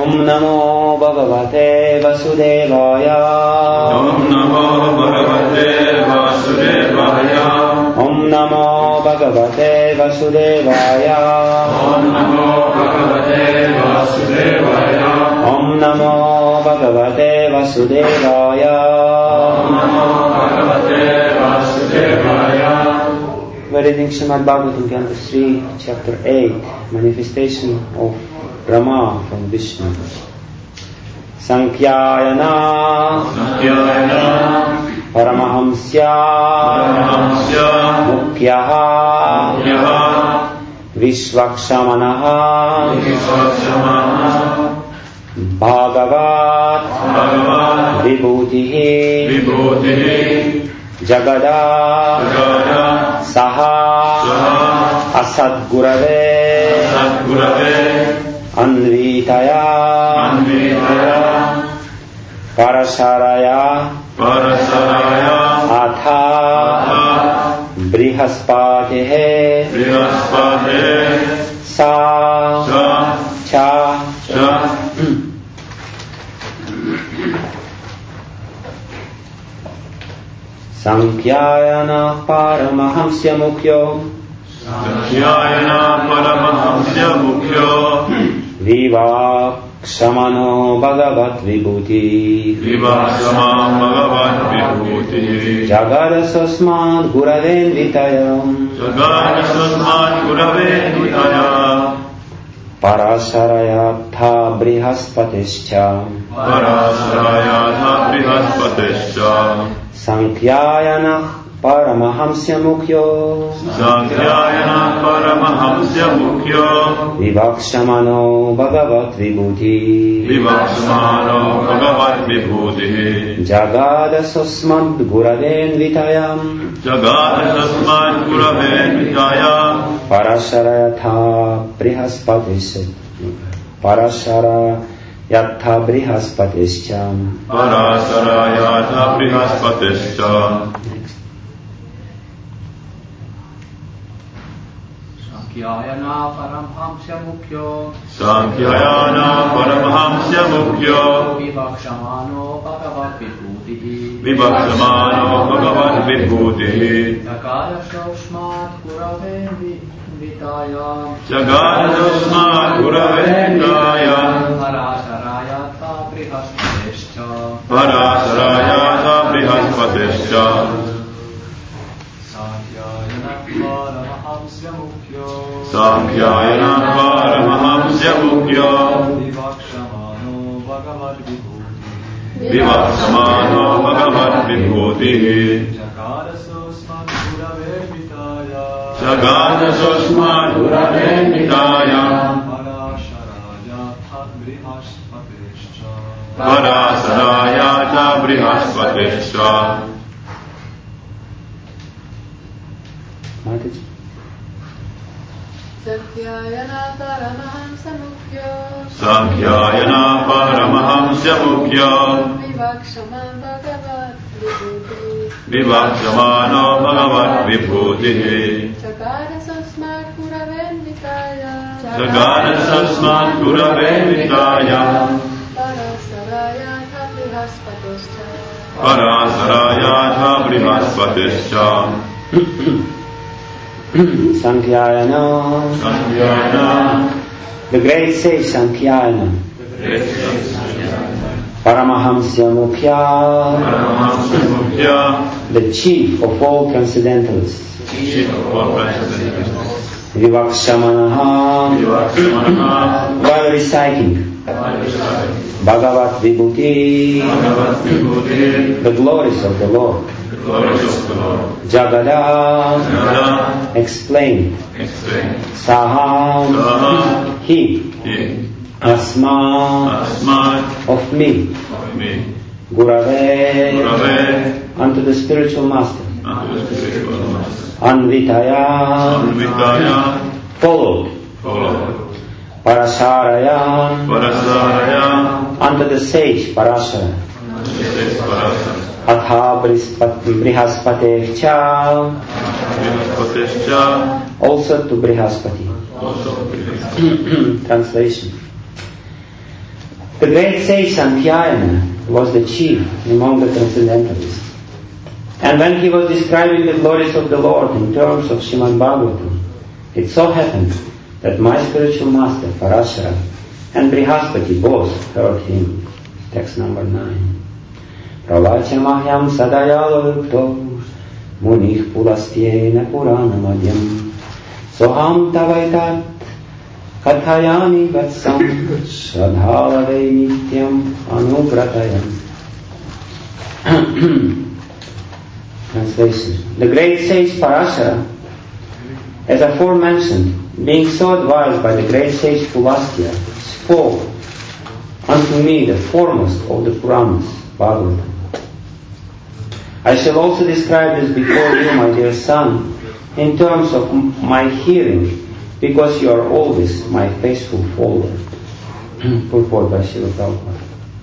Om Namo Bhagavate Vasudevaya. Om Namo Bhagavate Vasudevaya. Om Namo Bhagavate Vasudevaya. Om Namo Bhagavate Vasudevaya. Om Namo Bhagavate Vasudevaya. Om Namo Bhagavate Vasudevaya. We're reading Srimad Bhagavatam, Canto 3, Chapter 8, Manifestation of Brahma from Vishnu. Sankhyayana Paramahamsya Mukyaha Vishvakshamanaha Bhagavat Vibhutihi Jagada Saha Asadgurave Anvitaya Parasharaya Atha Brihaspatehe Sa Cha Sankhyayana Paramahamsya Mukhyo Vivakshamano Bhagavat Vibhuti Jagadasasmad Gurave Vitayam Parasarayatha Brihaspatescha Sankhyayana Paramahamsya Mukhyo Vivakshamano Bhagavat Vibhuti Jagadasasmad Gurave Vitayam Parasarayatha Brihaspatescha Parasarayatha Brihaspatescha Sankhayana Paramhamsya Mukhyo Vivakshamano Bhagavat Vibhuti Jagadasasmad Gurave Vitayam Parasarayatha Brihaspatescha Sankhyayana Paramahamsya Mukhyo Vivakshamano Bhagavat Vibhuti Jagadasasmad Gurave Vitayam Parasarayatha Brihaspatescha. Sankhyayana Paramahamsya Mukhyo Vivakshamano Bhagavat Vibhuti Jagadasasmad Gurave Vitayam Parasarayatha Brihaspatescha. Sankhyayana. The great sage Sankhyayana. Paramahamsya Mukhya. The chief of all transcendentalists. Vivakshamanaha. While reciting Bhagavat Vibhuti, the glories of the Lord. Jagada, explain. Saha, he. Asma, of me. Gurave, unto the spiritual master. Anvitaya, followed. Parasaraya, unto the sage Parasara. Atha Brihaspatescha, also to Brihaspati. Translation. The great sage Sankhyaena was the chief among the transcendentalists. And when he was describing the glories of the Lord in terms of Srimad Bhagavatam, it so happened that my spiritual master Parashara and Brihaspati both heard him. Text number 9. Pravachamahyam sadayalo munih pulastyena puranamadhyam soham tavaitat kathayami vatsam shradhavave nityam anubratayam. Translation. The great sage Parashara, as aforementioned, being so advised by the great sage Pulastya, spoke unto me the foremost of the Puranas, Bhagavatam. I shall also describe this before you, my dear son, in terms of my hearing, because you are always my faithful follower. Purport by Srila Prabhupada.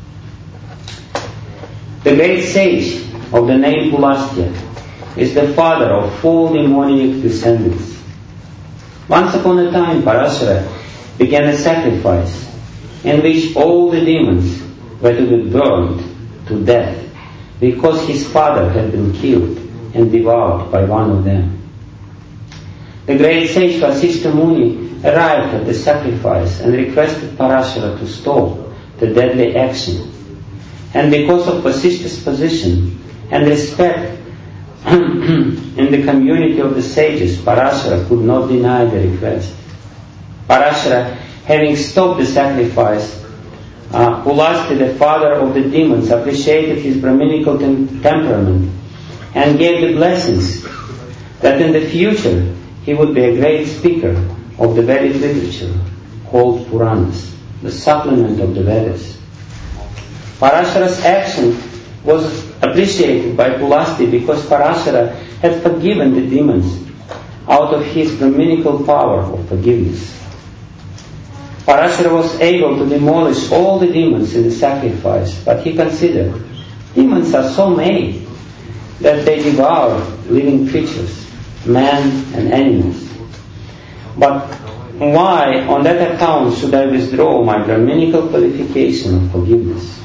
The great sage of the name Pulastya is the father of 4 demoniac descendants. Once upon a time, Parashara began a sacrifice in which all the demons were to be burned to death because his father had been killed and devoured by one of them. The great sage Vasishtha Muni arrived at the sacrifice and requested Parashara to stop the deadly action. And because of Vasishtha's position and respect in the community of the sages, Parashara could not deny the request. Parashara, having stopped the sacrifice, Pulastya, the father of the demons, appreciated his Brahminical temperament and gave the blessings that in the future he would be a great speaker of the Vedic literature called Puranas, the supplement of the Vedas. Parashara's action was appreciated by Pulastya because Parashara had forgiven the demons out of his Brahminical power of forgiveness. Parashara was able to demolish all the demons in the sacrifice, but he considered demons are so made that they devour living creatures, man and animals. But why, on that account, should I withdraw my Brahminical qualification of forgiveness?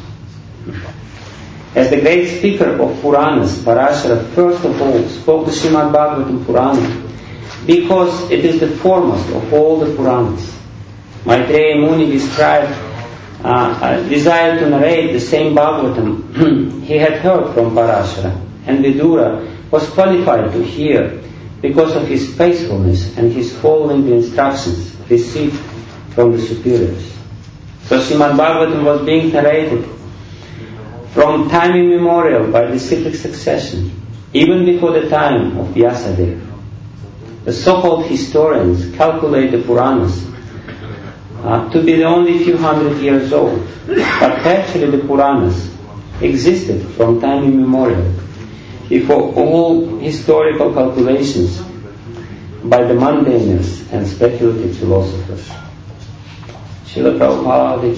As the great speaker of Puranas, Parashara first of all spoke the Srimad Bhagavatam Purana because it is the foremost of all the Puranas. Maitreya Muni described desire to narrate the same Bhagavatam he had heard from Parashara, and Vidura was qualified to hear because of his faithfulness and his following the instructions received from the superiors. So Srimad Bhagavatam was being narrated from time immemorial by disciplic succession, even before the time of Vyasadeva. The so-called historians calculate the Puranas to be only a few hundred years old, but actually the Puranas existed from time immemorial, before all historical calculations by the mundaners and speculative philosophers. Srila Prabhupada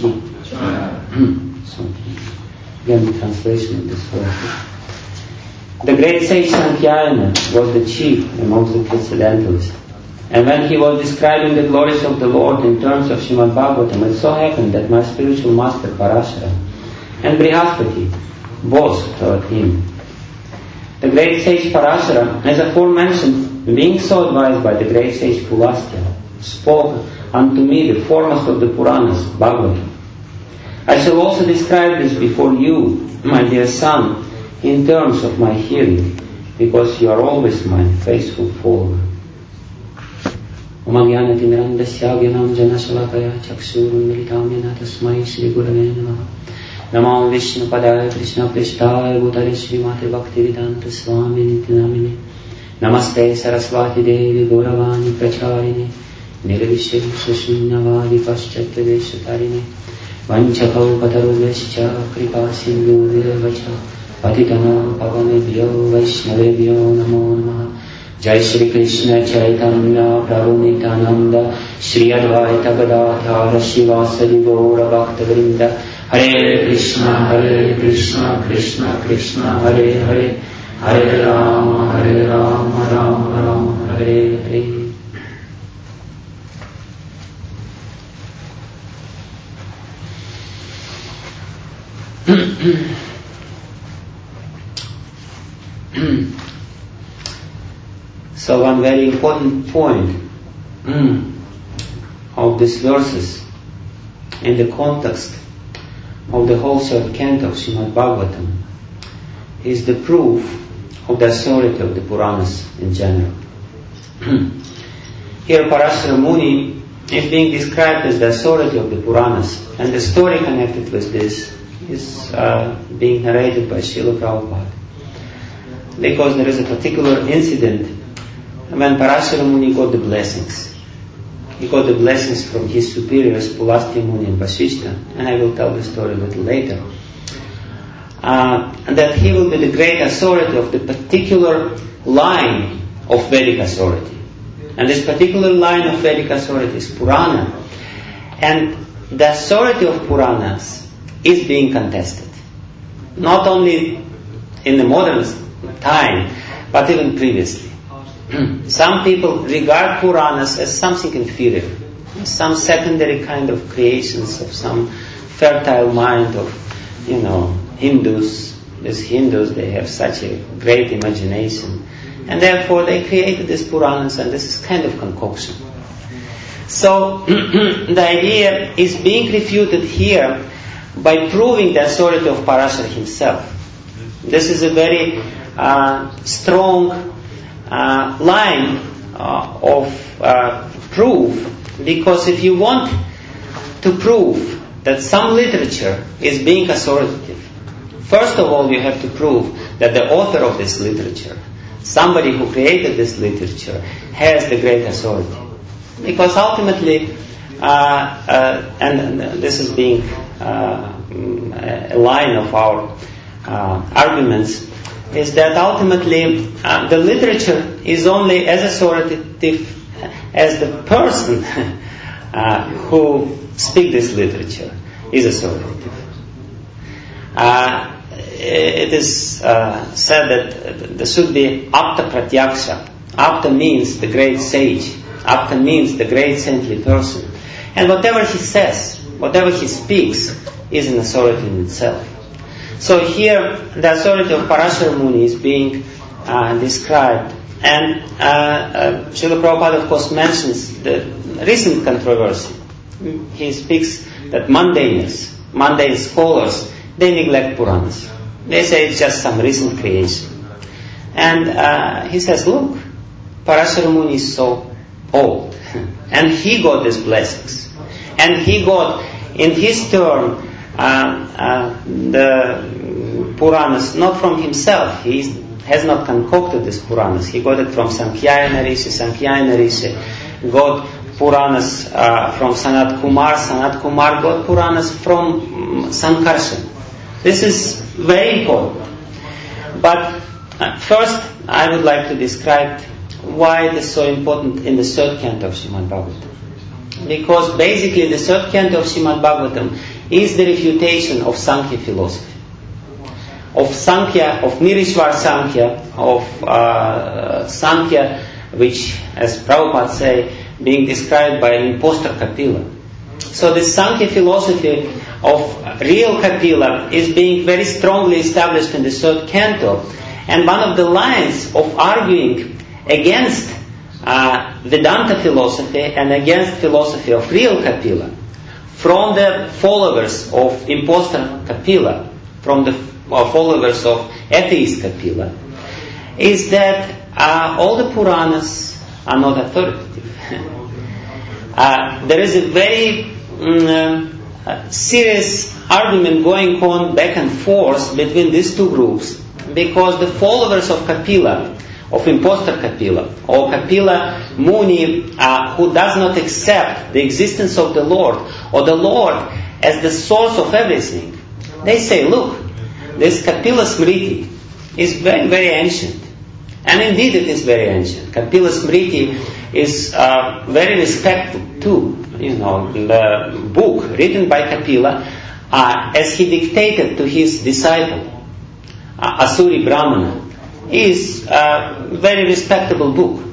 ki. Again, the translation of this verse. The great sage Sankhyaena was the chief amongst the Transcendentalists. And when he was describing the glories of the Lord in terms of Srimad Bhagavatam, it so happened that my spiritual master Parashara and Brihaspati both heard him. The great sage Parashara, as aforementioned, being so advised by the great sage Pulastya, spoke unto me the foremost of the Puranas, Bhagavatam. I shall also describe this before you, my dear son, in terms of my hearing, because you are always my faithful follower. Omagyanatimirandasya gyanam janashalakaya chakshurunmilitamena tasmai Shri Gurave Namaha. Namo Vishnu Padaya Krishna Prishthaya Bhutale Srimate Bhaktivedanta Swami Nityanamine. Namaste Saraswati Devi Gauravani Pracharini Nirvishesha Shunyavadi Paschatya Deshatarine Vanchakau Patarubhescha Kripa Sindhu Virvacha Patitanam Pavanebhyo Vaishnavebhyo Namo Namaha. Jai Shri Krishna Chaitanya Prabhu Nityananda Shri Advaita Gadadhara Shivasari Gaura Bhakta Vrinda. Hare Krishna Krishna Krishna Hare Hare Hare Rama Rama Rama Hare Hare. So one very important point of these verses in the context of the whole third canto of Srimad Bhagavatam is the proof of the authority of the Puranas in general. Here Parashara Muni is being described as the authority of the Puranas, and the story connected with this is being narrated by Srila Prabhupada. Because there is a particular incident when Parashara Muni got the blessings. He got the blessings from his superiors, Pulastya Muni and Vasishta, and I will tell the story a little later. And that he will be the great authority of the particular line of Vedic authority. And this particular line of Vedic authority is Purana. And the authority of Puranas is being contested. Not only in the modern time, but even previously. Some people regard Puranas as something inferior, some secondary kind of creations of some fertile mind of, Hindus. These Hindus, they have such a great imagination. And therefore they created these Puranas, and this is kind of concoction. So the idea is being refuted here by proving the authority of Parashara himself. This is a very strong line of proof, because if you want to prove that some literature is being authoritative, first of all you have to prove that the author of this literature, somebody who created this literature, has the great authority. Because ultimately, and this is being a line of our arguments, is that ultimately the literature is only as authoritative as the person who speaks this literature is authoritative. It is said that there should be apta pratyaksha. Apta means the great sage. Apta means the great saintly person. And whatever he says, whatever he speaks, is an authority in itself. So here, the authority of Parashara Muni is being described. And Srila Prabhupada, of course, mentions the recent controversy. He speaks that mundane scholars, they neglect Puranas. They say it's just some recent creation. And he says, look, Parashara Muni is so old. And he got these blessings. And he got, in his turn, the Puranas, not from himself. He has not concocted these Puranas. He got it from Sankhya Rishi. Sankhya Rishi got Puranas from Sanat Kumar. Sanat Kumar got Puranas from Sankarshan. This is very important. But first, I would like to describe why it is so important in the third canto of Srimad Bhagavatam. Because basically the third canto of Srimad Bhagavatam is the refutation of Sankhya philosophy. Of Sankhya, of Nirishvar Sankhya, of Sankhya, which, as Prabhupada say, being described by an impostor Kapila. So this Sankhya philosophy of real Kapila is being very strongly established in the third canto. And one of the lines of arguing against Vedanta philosophy and against philosophy of real Kapila from the followers of impostor Kapila, from the followers of atheist Kapila, is that all the Puranas are not authoritative. There is a very serious argument going on back and forth between these two groups, because the followers of Kapila, of impostor Kapila, or Kapila Muni, who does not accept the existence of the Lord, or the Lord as the source of everything, they say, look, this Kapila Smriti is very, very ancient. And indeed it is very ancient. Kapila Smriti is very respected too. The book written by Kapila, as he dictated to his disciple, Asuri Brahmana, is a very respectable book.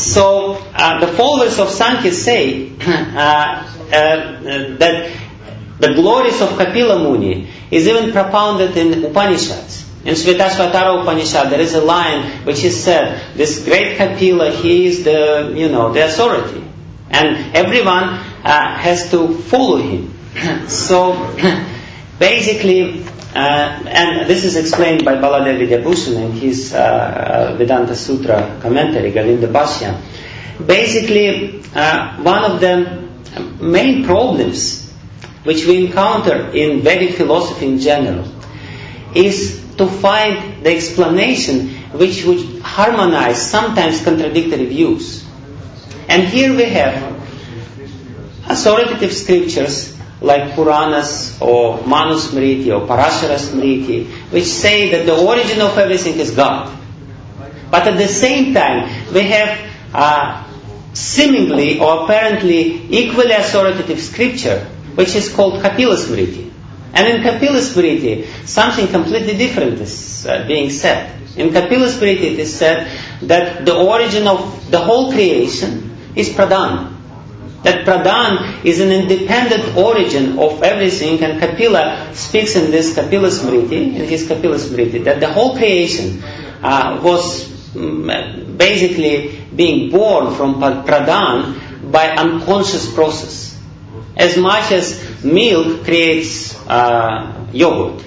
So the followers of Sankhya say that the glories of Kapila Muni is even propounded in Upanishads. In Shvetashvatara Upanishad, there is a line which is said, this great Kapila, he is the authority. And everyone has to follow him. So, basically, and this is explained by Baladev Vidyabhushan in his Vedanta Sutra commentary, Govinda Bhashya. Basically, one of the main problems which we encounter in Vedic philosophy in general is to find the explanation which would harmonize sometimes contradictory views. And here we have authoritative scriptures like Puranas or Manusmriti or Parashara Smriti, which say that the origin of everything is God. But at the same time, we have seemingly or apparently equally authoritative scripture, which is called Kapila Smriti. And in Kapila Smriti, something completely different is being said. In Kapila Smriti, it is said that the origin of the whole creation is Pradhan. That Pradhan is an independent origin of everything, and Kapila speaks in this Kapila Smriti, in his Kapila Smriti, that the whole creation was basically being born from Pradhan by unconscious process. As much as milk creates yogurt,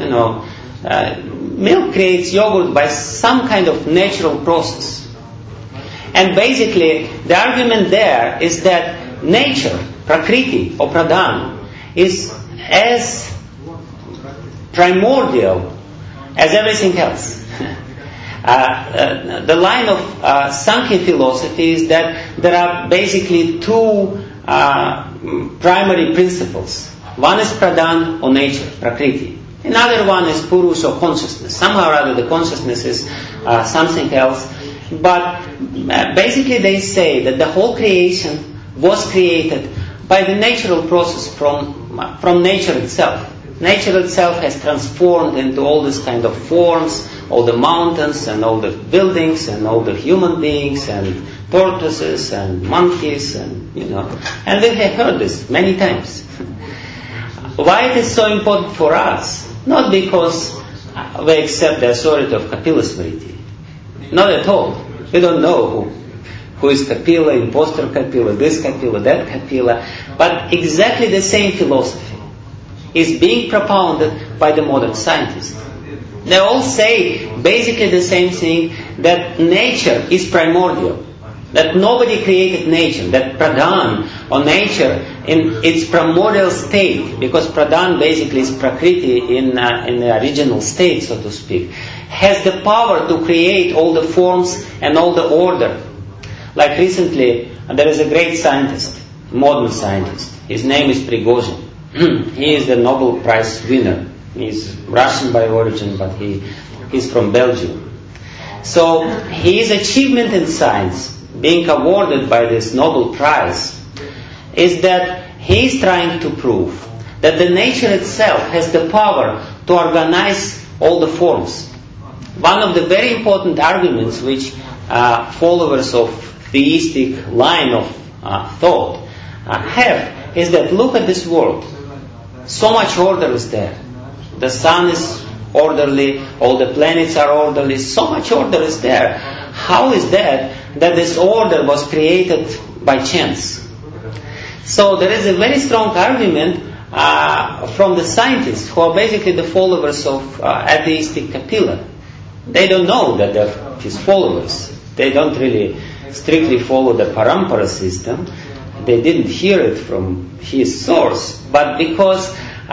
milk creates yogurt by some kind of natural process. And basically, the argument there is that nature, Prakriti or Pradhan, is as primordial as everything else. The line of Sankhya philosophy is that there are basically two primary principles. One is Pradhan or nature, Prakriti. Another one is Purus or consciousness. Somehow or other the consciousness is something else. But basically they say that the whole creation was created by the natural process from nature itself. Nature itself has transformed into all this kind of forms, all the mountains and all the buildings and all the human beings and tortoises and monkeys and and we have heard this many times. Why it is so important for us? Not because we accept the authority of Kapila Smriti. Not at all. We don't know who is Kapila, impostor Kapila, this Kapila, that Kapila. But exactly the same philosophy is being propounded by the modern scientists. They all say basically the same thing, that nature is primordial. That nobody created nature, that Pradhan or nature in its primordial state, because Pradhan basically is Prakriti in the original state, so to speak, has the power to create all the forms and all the order. Like recently, there is a great scientist, modern scientist. His name is Prigozhin. He is the Nobel Prize winner. He's Russian by origin, but he's from Belgium. So his achievement in science, being awarded by this Nobel Prize, is that he is trying to prove that the nature itself has the power to organize all the forms. One of the very important arguments which followers of theistic line of thought have is that look at this world. So much order is there. The sun is orderly, all the planets are orderly, so much order is there. How is that this order was created by chance? So there is a very strong argument from the scientists who are basically the followers of atheistic Kapila. They don't know that they're his followers. They don't really strictly follow the Parampara system. They didn't hear it from his source. But because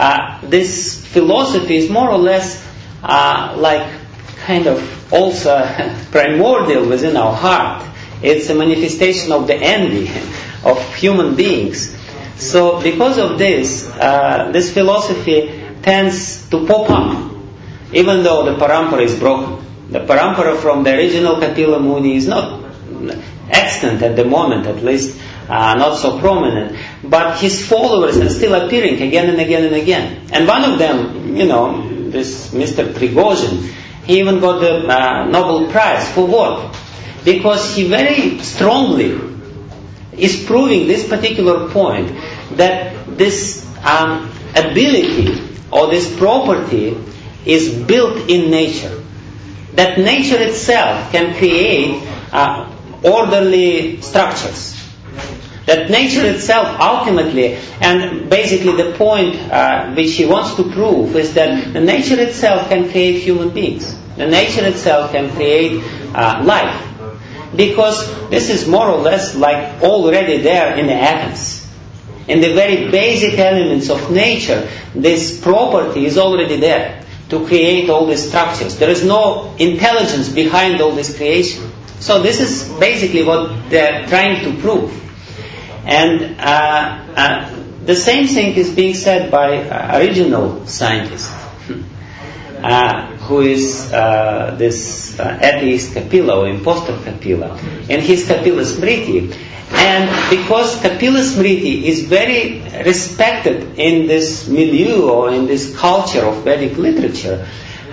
this philosophy is more or less like kind of also primordial within our heart. It's a manifestation of the envy of human beings. So because of this, this philosophy tends to pop up, even though the parampara is broken. The parampara from the original Kapila Muni is not extant at the moment, at least not so prominent, but his followers are still appearing again and again and again. And one of them, this Mr. Prigozhin, he even got the Nobel Prize. For what? Because he very strongly is proving this particular point, that this ability or this property is built in nature. That nature itself can create orderly structures. That nature itself ultimately, and basically the point which he wants to prove is that the nature itself can create human beings. The nature itself can create life. Because this is more or less like already there in the atoms. In the very basic elements of nature, this property is already there to create all these structures. There is no intelligence behind all this creation. So this is basically what they're trying to prove. And the same thing is being said by original scientist, who is this atheist Kapila, or impostor Kapila, and his Kapila Smriti. And because Kapila Smriti is very respected in this milieu or in this culture of Vedic literature,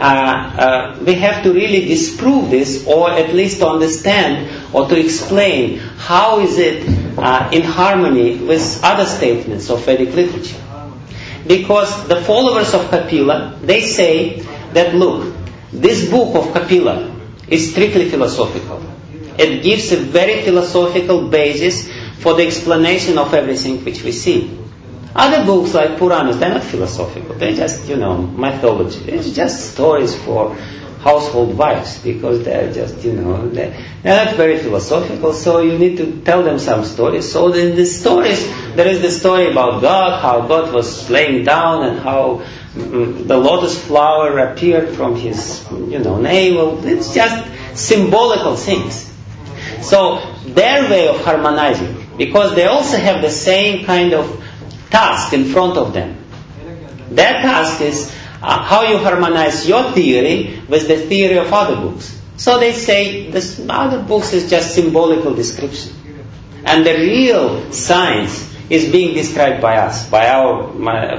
we have to really disprove this, or at least to understand or to explain how is it in harmony with other statements of Vedic literature. Because the followers of Kapila, they say that, look, this book of Kapila is strictly philosophical. It gives a very philosophical basis for the explanation of everything which we see. Other books like Puranas, they're not philosophical. They're just, mythology. It's just stories for household wives, because they're just, they're not very philosophical, so you need to tell them some stories. So in the stories, there is the story about God, how God was laying down and how the lotus flower appeared from his, navel. It's just symbolical things. So their way of harmonizing, because they also have the same kind of task in front of them. Their task is how you harmonize your theory with the theory of other books. So they say this other books is just symbolical description, and the real science is being described by us, by our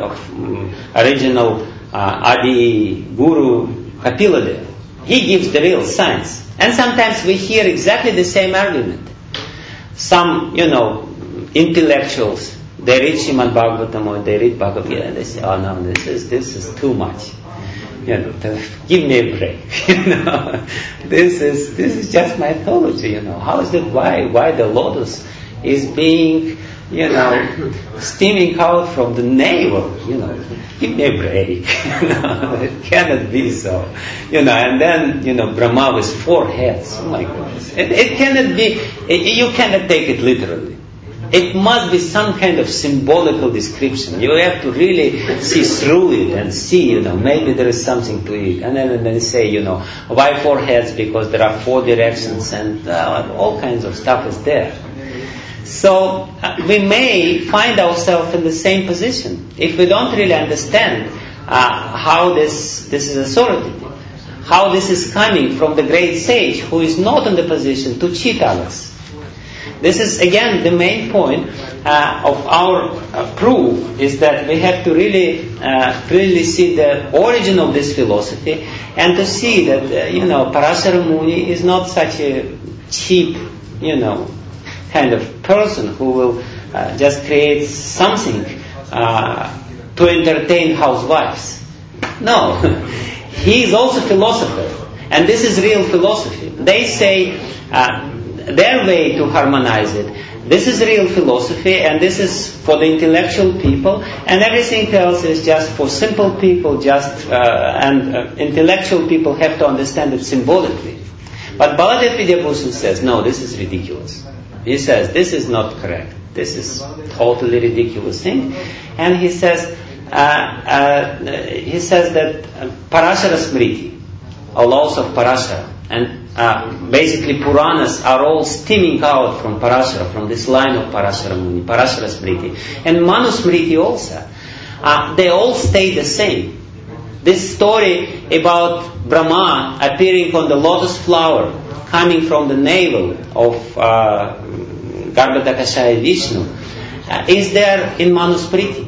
original Adi Guru Kapila. He gives the real science, and sometimes we hear exactly the same argument. Some, intellectuals, they read Srimad Bhagavatam or they read Bhagavad Gita and they say, oh no, this is too much. Give me a break. This is just mythology. How is it? Why the lotus is being, steaming out from the navel? Give me a break. It cannot be so. And then Brahma with 4 heads. Oh my goodness! It cannot be. You cannot take it literally. It must be some kind of symbolical description. You have to really see through it and see, maybe there is something to it. And then say, why 4 heads? Because there are 4 directions and all kinds of stuff is there. So we may find ourselves in the same position if we don't really understand how this is authoritative, how this is coming from the great sage who is not in the position to cheat others. This is again the main point of our proof, is that we have to really clearly see the origin of this philosophy, and to see that Parashara Muni is not such a cheap kind of person who will just create something to entertain housewives. No, he is also a philosopher, and this is real philosophy. They say their way to harmonize it. This is real philosophy, and this is for the intellectual people, and everything else is just for simple people. And intellectual people have to understand it symbolically. But Baladev Vidyabhushan says, no, this is ridiculous. He says this is not correct. This is totally ridiculous thing, and he says that Parashara Smriti, or laws of Parashara, and basically Puranas are all steaming out from Parashara, from this line of Parashara Muni, Parashara Smriti, and Manusmriti also. They all stay the same. This story about Brahma appearing on the lotus flower, coming from the navel of Garbhodakashaya Vishnu, is there in Manusmriti.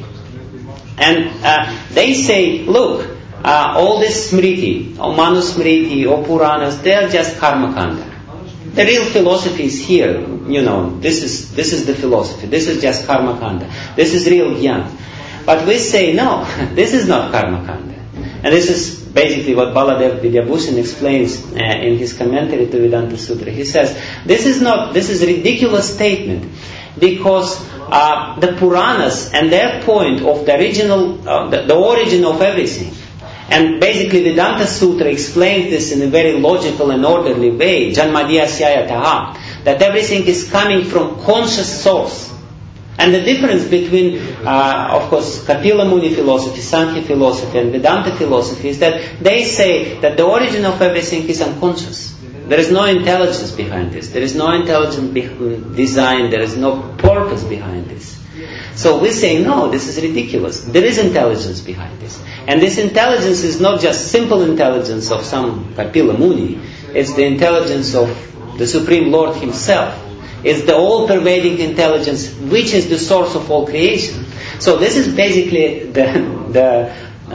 And they say, look, all this Smriti, or Manusmriti, or Puranas, they are just Karmakanda. The real philosophy is here. This is the philosophy. This is just Karmakanda. This is real Jnana. But we say, no, this is not karma kanda. And this is basically what Baladev Vidyabhushan explains in his commentary to Vedanta Sutra. He says, this is a ridiculous statement, because the Puranas and their point of the original, the origin of everything, and basically Vedanta Sutra explains this in a very logical and orderly way, Janmadhyasya, that everything is coming from conscious source. And the difference between, of course, Kapila Muni philosophy, Sankhya philosophy, and Vedanta philosophy is that they say that the origin of everything is unconscious. There is no intelligence behind this. There is no intelligent design. There is no purpose behind this. So we say, no, this is ridiculous. There is intelligence behind this. And this intelligence is not just simple intelligence of some Kapila Muni. It's the intelligence of the Supreme Lord Himself. It's the all-pervading intelligence, which is the source of all creation. So this is basically the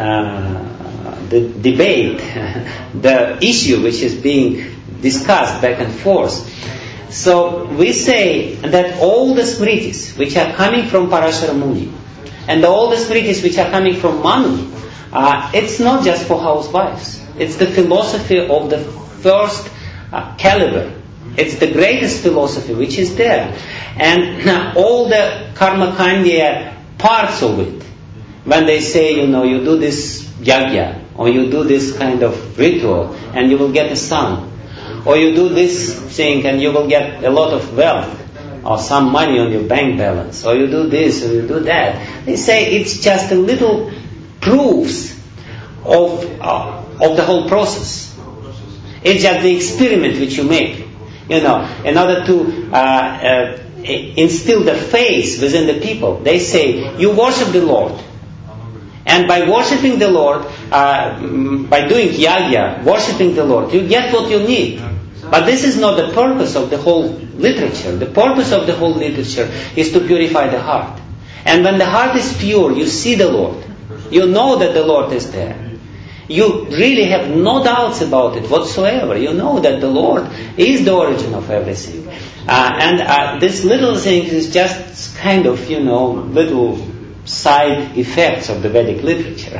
debate, the issue which is being discussed back and forth. So we say that all the smritis which are coming from Parashara Muni, and all the smritis which are coming from Manu, it's not just for housewives. It's the philosophy of the first caliber. It's the greatest philosophy which is there. And all the karma kandya parts of it, when they say, you do this yagya, or you do this kind of ritual, and you will get a son, or you do this thing and you will get a lot of wealth, or some money on your bank balance, or you do this, or you do that. They say it's just a little proofs of the whole process. It's just the experiment which you make. In order to instill the faith within the people, they say, you worship the Lord. And by worshipping the Lord, by doing yagya, worshipping the Lord, you get what you need. But this is not the purpose of the whole literature. The purpose of the whole literature is to purify the heart. And when the heart is pure, you see the Lord. You know that the Lord is there. You really have no doubts about it whatsoever. You know that the Lord is the origin of everything. And this little thing is just kind of, little side effects of the Vedic literature.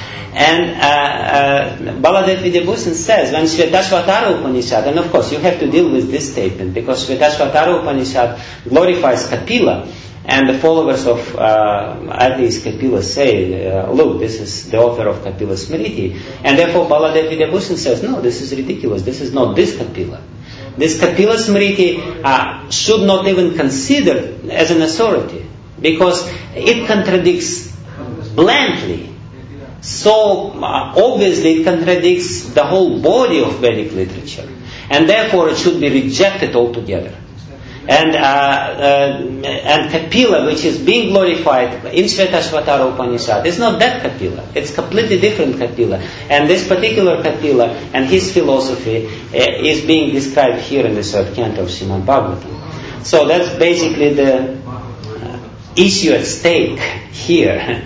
And Baladev Vidyabhushan says, when Shvetashvatara Upanishad, and of course you have to deal with this statement, because Shvetashvatara Upanishad glorifies Kapila, and the followers of atheist Kapila say, look, this is the author of Kapila Smriti. And therefore Baladev Vidyabhushan says, no, this is ridiculous. This is not this Kapila. This Kapila Smriti should not even consider as an authority, because it contradicts bluntly. So obviously it contradicts the whole body of Vedic literature. And therefore it should be rejected altogether. And Kapila, which is being glorified in Shvetashvatara Upanishad, is not that Kapila. It's completely different Kapila. And this particular Kapila and his philosophy is being described here in the third canto of Srimad Bhagavatam. So that's basically the issue at stake here.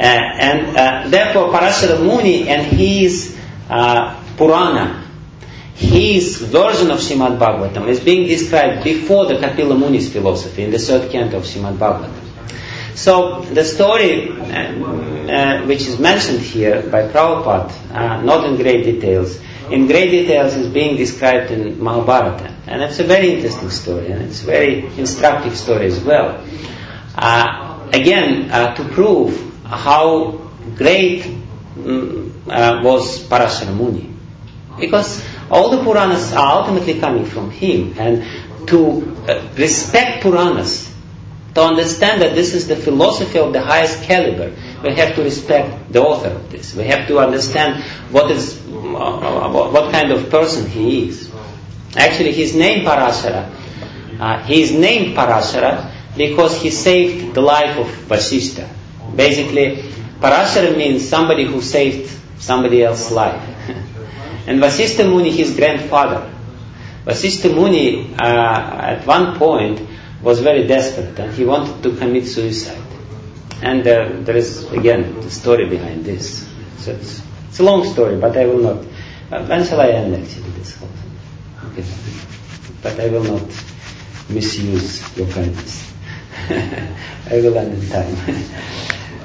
And therefore Parashara Muni and his Purana, his version of Srimad Bhagavatam, is being described before the Kapila Muni's philosophy in the third canto of Srimad Bhagavatam. So the story which is mentioned here by Prabhupada, not in great details, is being described in Mahabharata. And it's a very interesting story, and it's a very instructive story as well. Again, to prove how great was Parashara Muni. Because all the Puranas are ultimately coming from him. And to respect Puranas, to understand that this is the philosophy of the highest caliber, we have to respect the author of this. We have to understand what kind of person he is. Actually, he's named Parashara. He is named Parashara because he saved the life of Vasishtha. Basically, Parashara means somebody who saved somebody else's life. And Vasishtha Muni, his grandfather. Vasishtha Muni, at one point, was very desperate, and he wanted to commit suicide. And there is, again, the story behind this. So it's a long story, but I will not. When shall I end, actually, this whole thing? Okay. But I will not misuse your kindness. I will end in time.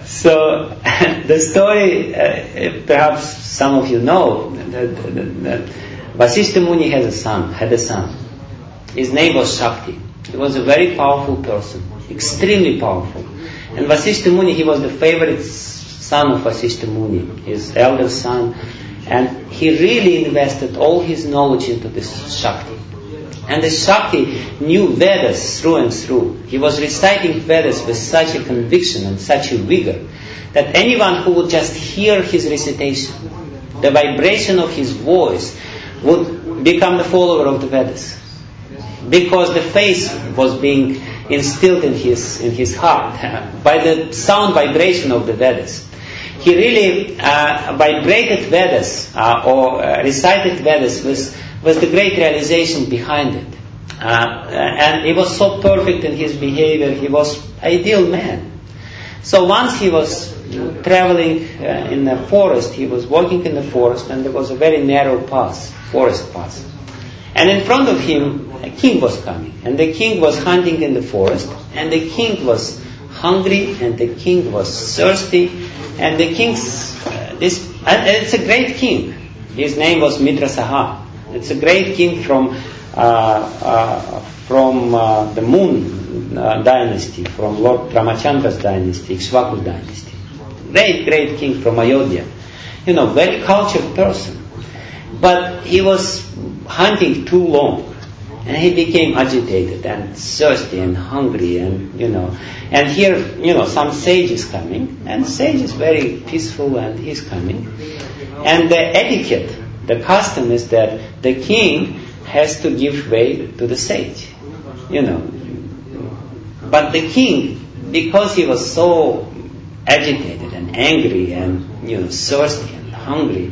So the story, perhaps some of you know, that Vasishtha Muni had a son. His name was Shakti. He was a very powerful person, extremely powerful. And Vasishtha Muni, he was the favorite son of Vasishtha Muni, his elder son. And he really invested all his knowledge into this Shakti. And the Shakti knew Vedas through and through. He was reciting Vedas with such a conviction and such a vigor that anyone who would just hear his recitation, the vibration of his voice would become the follower of the Vedas. Because the faith was being instilled in his heart by the sound vibration of the Vedas. He really vibrated Vedas or recited Vedas with the great realization behind it. And he was so perfect in his behavior, he was ideal man. So once he was traveling in the forest, he was walking in the forest, and there was a very narrow path, forest path. And in front of him, a king was coming. And the king was hunting in the forest, and the king was hungry, and the king was thirsty, and the king's, it's a great king. His name was Mitrasaha. It's a great king from the Moon dynasty, from Lord Ramachandra's dynasty, Ikshvaku dynasty. Great king from Ayodhya. Very cultured person. But he was hunting too long. And he became agitated and thirsty and hungry and here, some sage is coming, and sage is very peaceful and he's coming. And the etiquette, the custom is that the king has to give way to the sage, But the king, because he was so agitated and angry and, thirsty and hungry,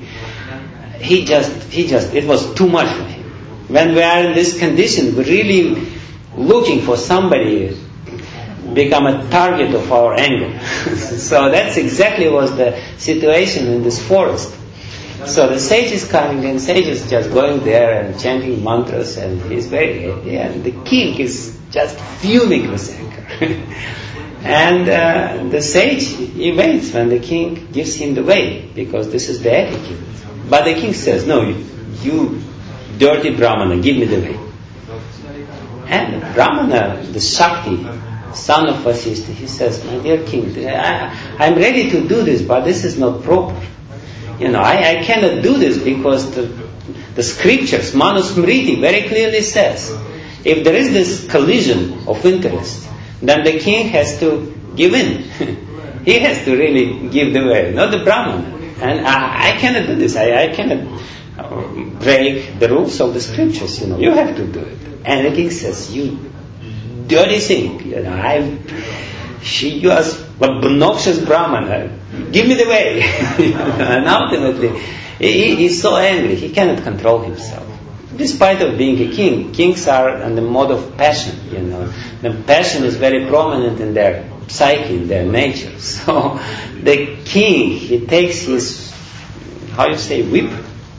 it was too much for him. When we are in this condition, we're really looking for somebody become a target of our anger. So that's exactly was the situation in this forest. So the sage is coming, and sage is just going there and chanting mantras, and he's very happy, and the king is just fuming with anger. And the sage, he waits when the king gives him the way, because this is the etiquette. But the king says, no, you dirty Brahmana, give me the way. And Brahmana, the Shakti, son of Vasishtha, he says, my dear king, I'm ready to do this, but this is not proper. I cannot do this because the scriptures, Manusmriti, very clearly says, if there is this collision of interest, then the king has to give in. He has to really give the way, not the Brahmana. And I cannot do this. I cannot break the rules of the scriptures. You have to do it. And the king says, you dirty thing. You are obnoxious Brahmana. Give me the way. And ultimately, he's so angry, he cannot control himself. Despite of being a king, kings are in the mode of passion. The passion is very prominent in their psyche, in their nature. So the king, he takes his, whip?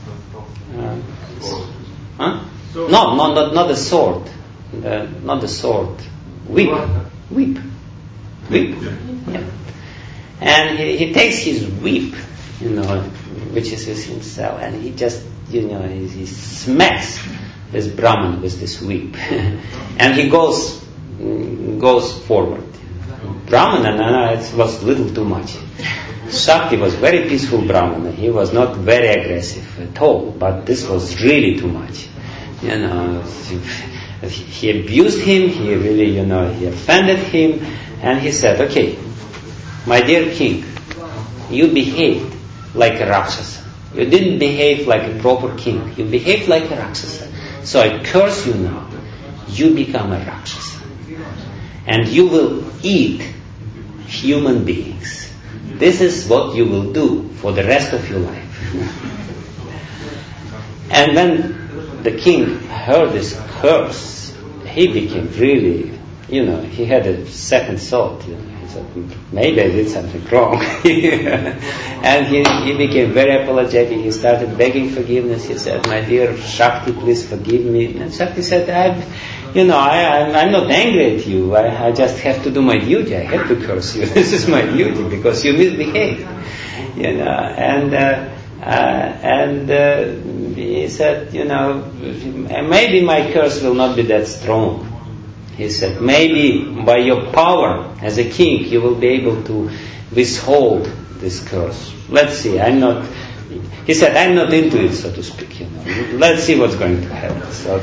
No, not the sword. Not the sword. Whip. Yeah. And he takes his whip, which is himself, and he just, he smacks this Brahman with this whip. And he goes forward. Brahmana, it was little too much. Shakti was very peaceful Brahmana. He was not very aggressive at all, but this was really too much. He abused him, he really, he offended him, and he said, okay, my dear king, you behaved like a Rakshasa. You didn't behave like a proper king. You behaved like a Rakshasa. So I curse you now. You become a Rakshasa. And you will eat human beings. This is what you will do for the rest of your life. And when the king heard this curse, he became really, he had a second thought. He said, maybe I did something wrong. And he became very apologetic. He started begging forgiveness. He said, my dear Shakti, please forgive me. And Shakti said, I'm not angry at you. I just have to do my duty. I have to curse you. This is my duty because you misbehaved. And he said, maybe my curse will not be that strong. He said, maybe by your power as a king, you will be able to withhold this curse. Let's see. He said, I'm not into it, so to speak. Let's see what's going to happen.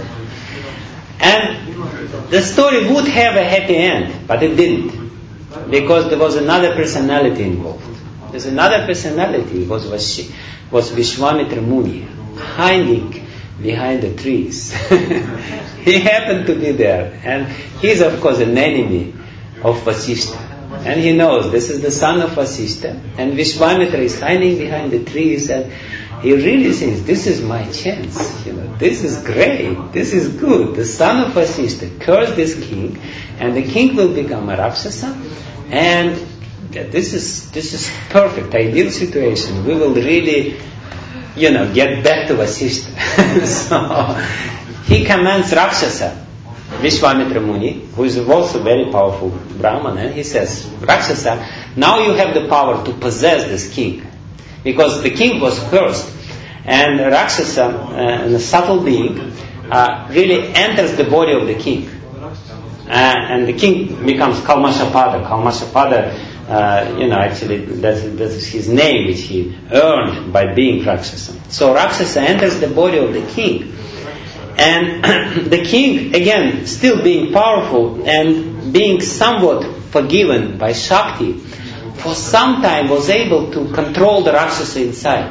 And the story would have a happy end, but it didn't, because there was another personality involved. There's another personality, was Vishwamitra Muni, hiding behind the trees. He happened to be there, and he's of course an enemy of Vasishta. And he knows this is the son of Vasishta, and Vishwamitra is hiding behind the trees, and he really says, this is my chance, this is great, this is good. The son of Vasishta cursed this king, and the king will become a Rakshasa, and this is perfect, ideal situation. We will really, get back to Vasishta. So he commands Rakshasa, Vishwamitra Muni, who is also very powerful Brahman, and he says, Rakshasa, now you have the power to possess this king. Because the king was cursed, and Rakshasa, a subtle being, really enters the body of the king. And the king becomes Kalmashapada. Kalmashapada, actually that's his name, which he earned by being Rakshasa. So Rakshasa enters the body of the king. And the king, again, still being powerful and being somewhat forgiven by Shakti, for some time was able to control the Rakshasa inside.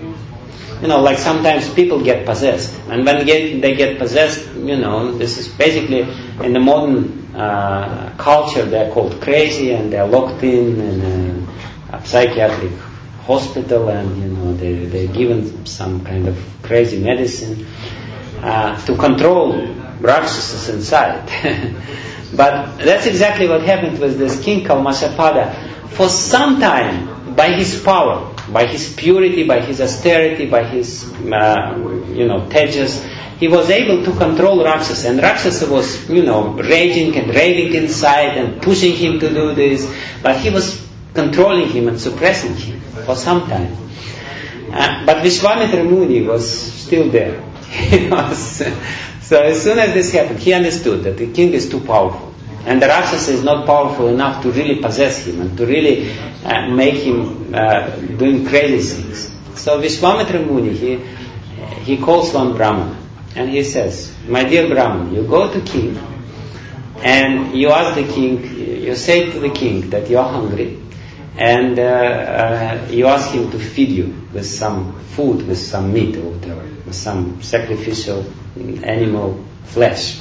Like sometimes people get possessed. And when they get possessed, this is basically in the modern culture, they're called crazy, and they're locked in a psychiatric hospital, and they're given some kind of crazy medicine to control Rakshasas inside. But that's exactly what happened with this king Kalmashapada. For some time, by his power, by his purity, by his austerity, by his, tejas, he was able to control Rakshasa. And Rakshasa was, raging and raving inside and pushing him to do this. But he was controlling him and suppressing him for some time. But Vishwamitra Muni was still there. So as soon as this happened, he understood that the king is too powerful. And the Rakshasa is not powerful enough to really possess him and to really make him doing crazy things. So Vishwamitra Muni, he calls one Brahmana and he says, my dear Brahman, you go to king and you ask the king, you say to the king that you are hungry, and you ask him to feed you with some food, with some meat or whatever, with some sacrificial animal flesh.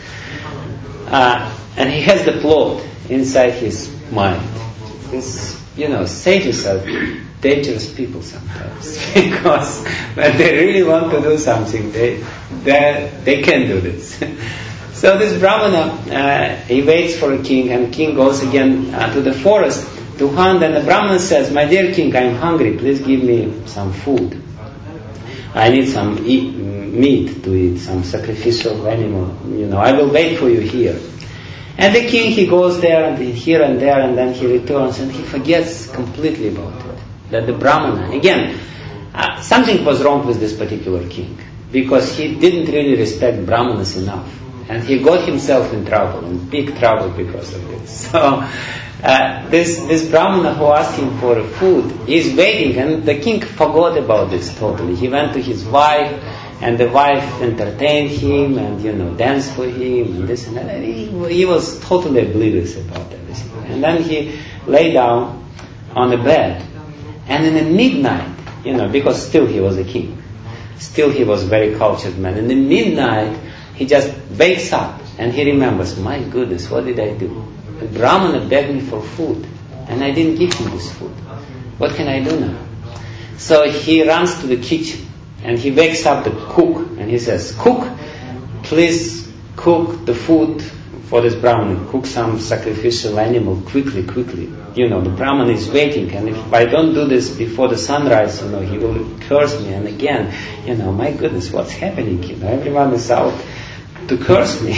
And he has the plot inside his mind. This, sages are dangerous people sometimes, because when they really want to do something, they can do this. So this Brahmana, he waits for a king, and the king goes again to the forest to hunt, and the Brahmana says, my dear king, I'm hungry, please give me some food. I need some meat to eat, some sacrificial animal, I will wait for you here. And the king, he goes there and here and there, and then he returns, and he forgets completely about it. That the Brahmana, again, something was wrong with this particular king, because he didn't really respect Brahmanas enough. And he got himself in trouble, in big trouble because of this. So, this Brahmana who asked him for food, he's waiting, and the king forgot about this totally. He went to his wife, and the wife entertained him and, danced for him and this and that. And he was totally oblivious about everything. And then he lay down on the bed, and in the midnight, because still he was a king, still he was a very cultured man. In the midnight, he just wakes up and he remembers, my goodness, what did I do? The Brahmana begged me for food, and I didn't give him this food. What can I do now? So he runs to the kitchen, and he wakes up the cook, and he says, cook, please cook the food for this Brahman. Cook some sacrificial animal quickly. The Brahman is waiting, and if I don't do this before the sunrise, he will curse me. And again, my goodness, what's happening? Everyone is out to curse me.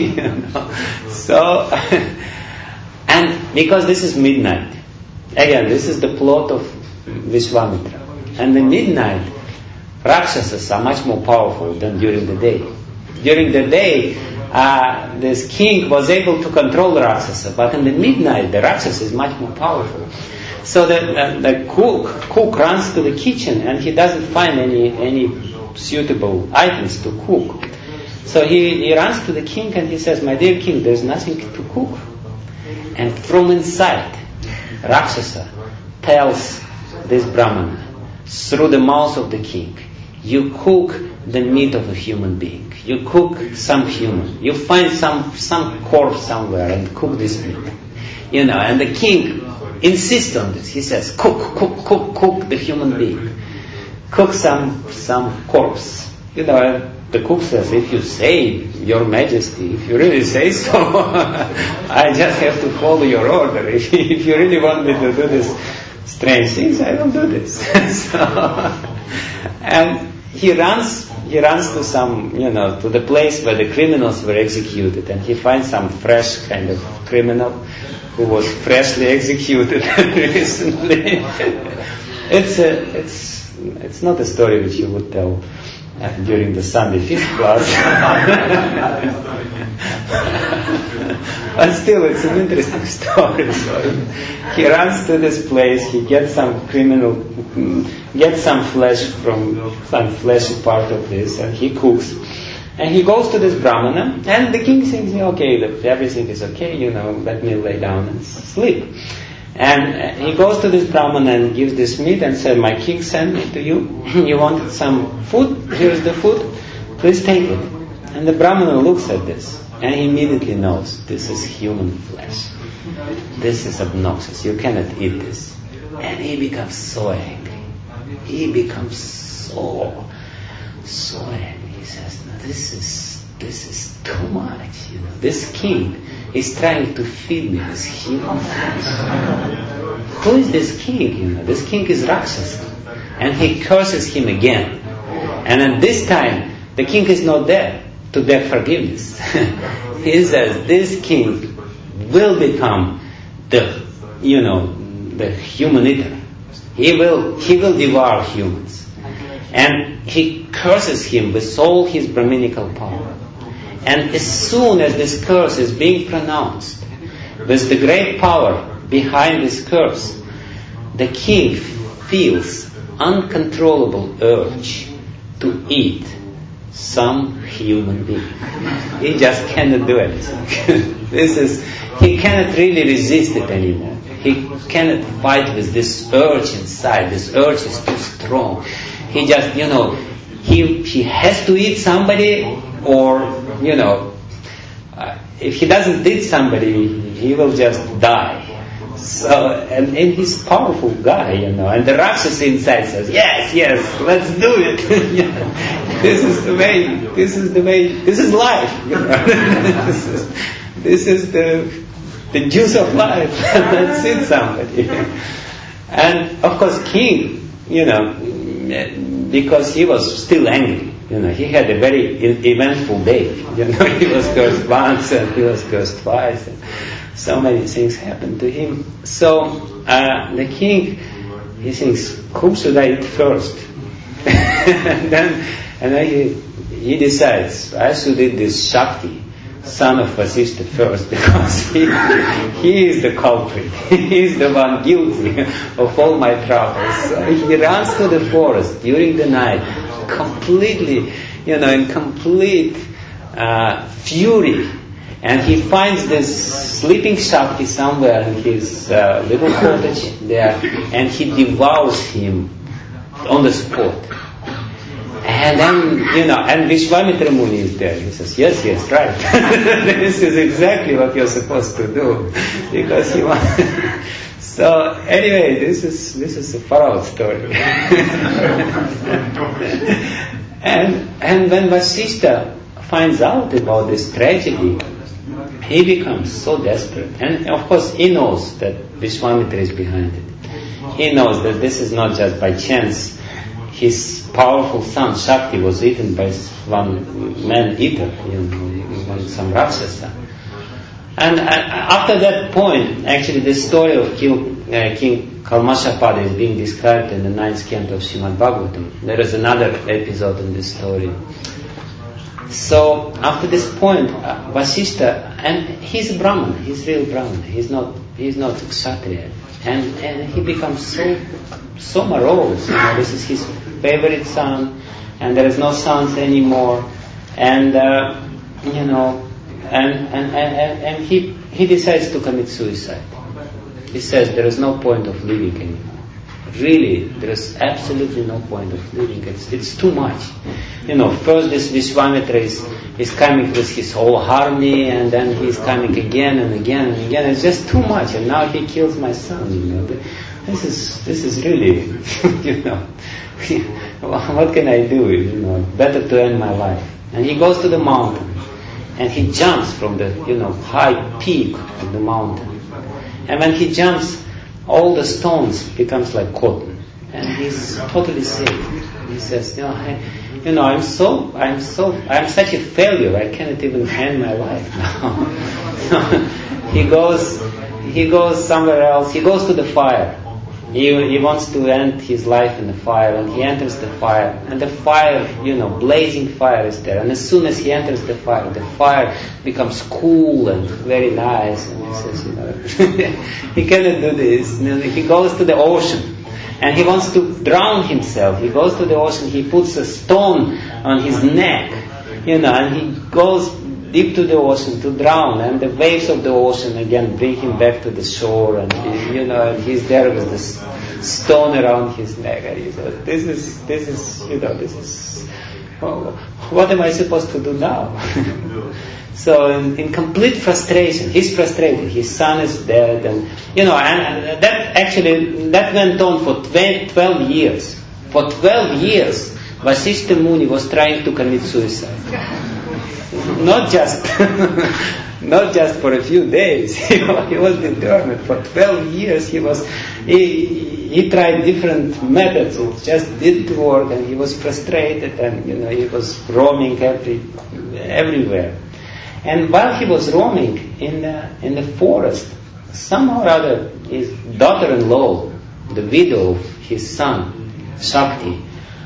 So, and because this is midnight, again, this is the plot of Vishwamitra. And in midnight, Rakshasas are much more powerful than during the day. During the day, this king was able to control the Rakshasa, but in the midnight, the Rakshasa is much more powerful. So the cook runs to the kitchen and he doesn't find any suitable items to cook. So he runs to the king and he says, "My dear king, there's nothing to cook." And from inside, Rakshasa tells this Brahmana through the mouth of the king, "You cook the meat of a human being. You cook some human. You find some corpse somewhere and cook this meat." And the king insists on this. He says, cook the human being. Cook some corpse. And the cook says, "If you say, Your Majesty, if you really say so, I just have to follow your order. If you really want me to do this strange things, I will do this." And he runs to some, to the place where the criminals were executed, and he finds some fresh kind of criminal who was freshly executed recently. It's not a story which you would tell during the Sunday fifth class. But still, it's an interesting story. So he runs to this place, he gets some fleshy part of this, and he cooks. And he goes to this Brahmana, and the king thinks, okay, everything is okay, let me lay down and sleep. And he goes to this Brahmana and gives this meat and says, "My king sent me to you. You wanted some food? Here's the food. Please take it." And the Brahmana looks at this and he immediately knows this is human flesh. This is obnoxious. You cannot eat this. And he becomes so angry. He becomes so angry. He says, "No, this is too much. This king is trying to feed me this human flesh. Who is this king? This king is Rakshasa." And he curses him again. And at this time, the king is not there to beg forgiveness. He says, "This king will become the human eater. He will devour humans." And he curses him with all his Brahminical power. And as soon as this curse is being pronounced, with the great power behind this curse, the king feels uncontrollable urge to eat some human being. He just cannot do it. He cannot really resist it anymore. He cannot fight with this urge inside. This urge is too strong. He just, he has to eat somebody, or, if he doesn't eat somebody, he will just die. So, and he's a powerful guy, and the Rakshasa inside says, yes, let's do it. This is the way, this is life. This is the juice of life. Let's eat somebody. And of course, king, because he was still angry. He had a very eventful day. He was cursed once and he was cursed twice. And so many things happened to him. So the king, he thinks, whom should I eat first? and then he decides, I should eat this Shakti, son of Vasishtha, first, because he is the culprit. He is the one guilty of all my troubles. So he runs to the forest during the night, completely, in complete fury. And he finds this sleeping Shakti somewhere in his little cottage there, and he devours him on the spot. And then, and Vishwamitra Muni is there. He says, yes, right. This is exactly what you're supposed to do. Because he wants... So, anyway, this is a far-out story. and when Vasishtha finds out about this tragedy, he becomes so desperate. And of course, he knows that Vishwamitra is behind it. He knows that this is not just by chance. his powerful son Shakti was eaten by one man-eater, some Rakshasa. And after that point, actually the story of King Kalmashapada is being described in the 9th canto of Srimad Bhagavatam. There is another episode in this story. So after this point, Vasishtha, and he's a Brahman, he's real Brahman, he's not Kshatriya, and he becomes so morose. This is his favorite son, and there is no sons anymore, and and he decides to commit suicide. He says there is no point of living anymore. Really, there is absolutely no point of living. It's too much. First this Vishwamitra is coming with his whole army, and then he's coming again and again and again. It's just too much, and now he kills my son. This is really, what can I do? Better to end my life. And he goes to the mountain, and he jumps from the high peak of the mountain. And when he jumps, all the stones becomes like cotton, and he's totally safe. He says, I'm such a failure. I cannot even end my life now. He goes somewhere else. He goes to the fire. He wants to end his life in the fire, and he enters the fire, and the fire, blazing fire is there. And as soon as he enters the fire becomes cool and very nice. And he says, he cannot do this. He goes to the ocean, and he wants to drown himself. He goes to the ocean. He puts a stone on his neck, and he goes deep to the ocean to drown, and the waves of the ocean again bring him back to the shore, and and he's there with this stone around his neck, and he says, this is what am I supposed to do now? So in complete frustration, he's frustrated. His son is dead, and and that went on for 12 years. For 12 years, Vasishtha Muni was trying to commit suicide. Not just for a few days. He was determined. For 12 years he tried different methods. It just didn't work, and he was frustrated, and he was roaming everywhere. And while he was roaming in the forest, somehow or other his daughter-in-law, the widow of his son Shakti,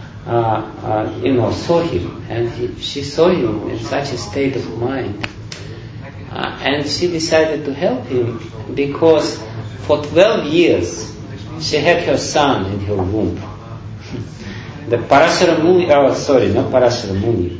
saw him, and she saw him in such a state of mind, and she decided to help him, because for 12 years she had her son in her womb. The Parashara Muni, not Parashara Muni,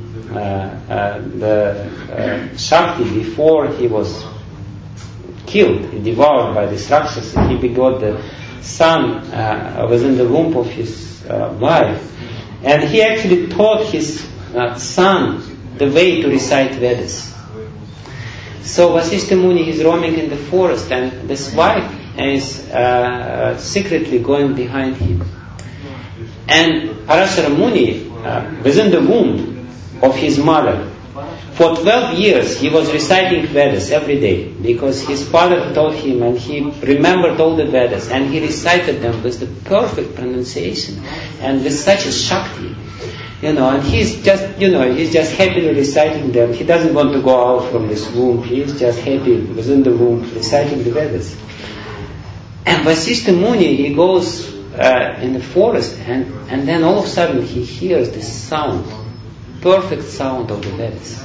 the Shakti, before he was killed, devoured by this Rakshasa, he begot the son within the womb of his wife. And he actually taught his son the way to recite Vedas. So Vasishtha Muni is roaming in the forest, and this wife is secretly going behind him. And Parashara Muni, within the womb of his mother, for 12 years he was reciting Vedas every day, because his father taught him, and he remembered all the Vedas, and he recited them with the perfect pronunciation and with such a Shakti, and he's just happily reciting them. He doesn't want to go out from this womb. He's just happy within the womb reciting the Vedas. And Vasishtha Muni, he goes in the forest, and then all of a sudden he hears this sound, perfect sound of the Vedas.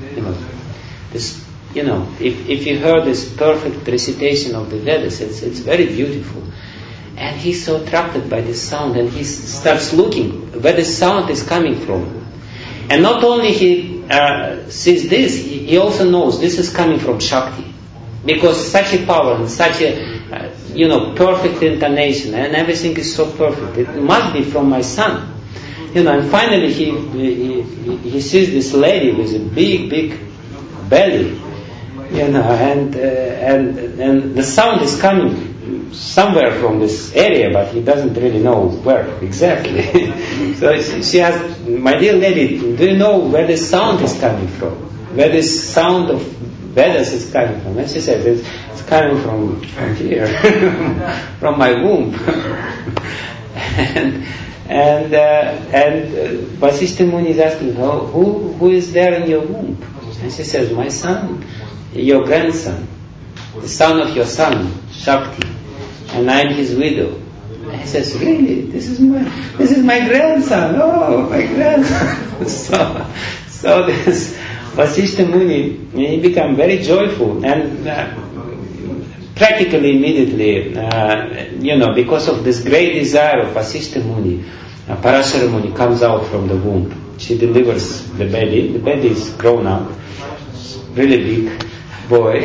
If you heard this perfect recitation of the Vedas, it's very beautiful. And he's so attracted by this sound, and he starts looking where the sound is coming from. And not only he sees this, he also knows this is coming from Shakti, because such a power and such a perfect intonation, and everything is so perfect. It must be from my son. And finally he sees this lady with a big belly, and the sound is coming somewhere from this area, but he doesn't really know where exactly. So she asked, "My dear lady, do you know where the sound is coming from? Where this sound of Vedas is coming from?" And she said, "It's coming from here, from my womb." And Vasishtha Muni is asking, who is there in your womb? And she says, my son, your grandson, the son of your son, Shakti, and I am his widow. And he says, really? This is my grandson. Oh, my grandson. so this Vasishtha Muni, he became very joyful, and practically immediately, because of this great desire of Vasishtha Muni, Parashara Muni comes out from the womb. She delivers the baby. The baby is grown up, really big boy.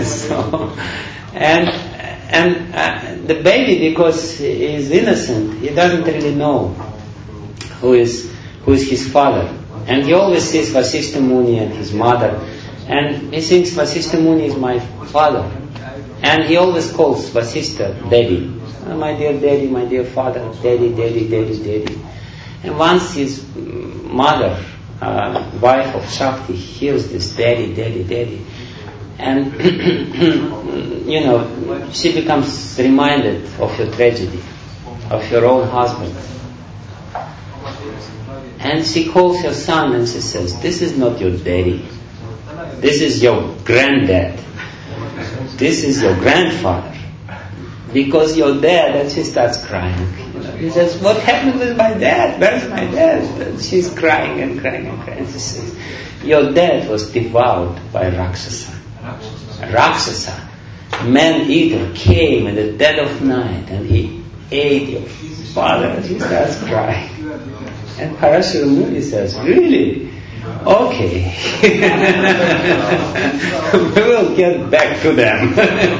And the baby, because he is innocent, he doesn't really know who is his father. And he always sees Vasishtha Muni and his mother, and he thinks Vasishtha Muni is my father. And he always calls Vasishtha daddy. Oh, my dear daddy, my dear father, daddy, daddy, daddy, daddy. And once his mother, wife of Shakti, hears this daddy, daddy, daddy, and she becomes reminded of your tragedy, of your own husband. And she calls her son and she says, this is not your daddy. This is your granddad. This is your grandfather. Because your dad, and she starts crying. He says, what happened with my dad? Where's my dad? And she's crying and crying and crying. She says, your dad was devoured by Rakshasa. Rakshasa, man-eater, came in the dead of night and he ate your father. And she starts crying. And Parashara Muni says, really? Okay. We will get back to them.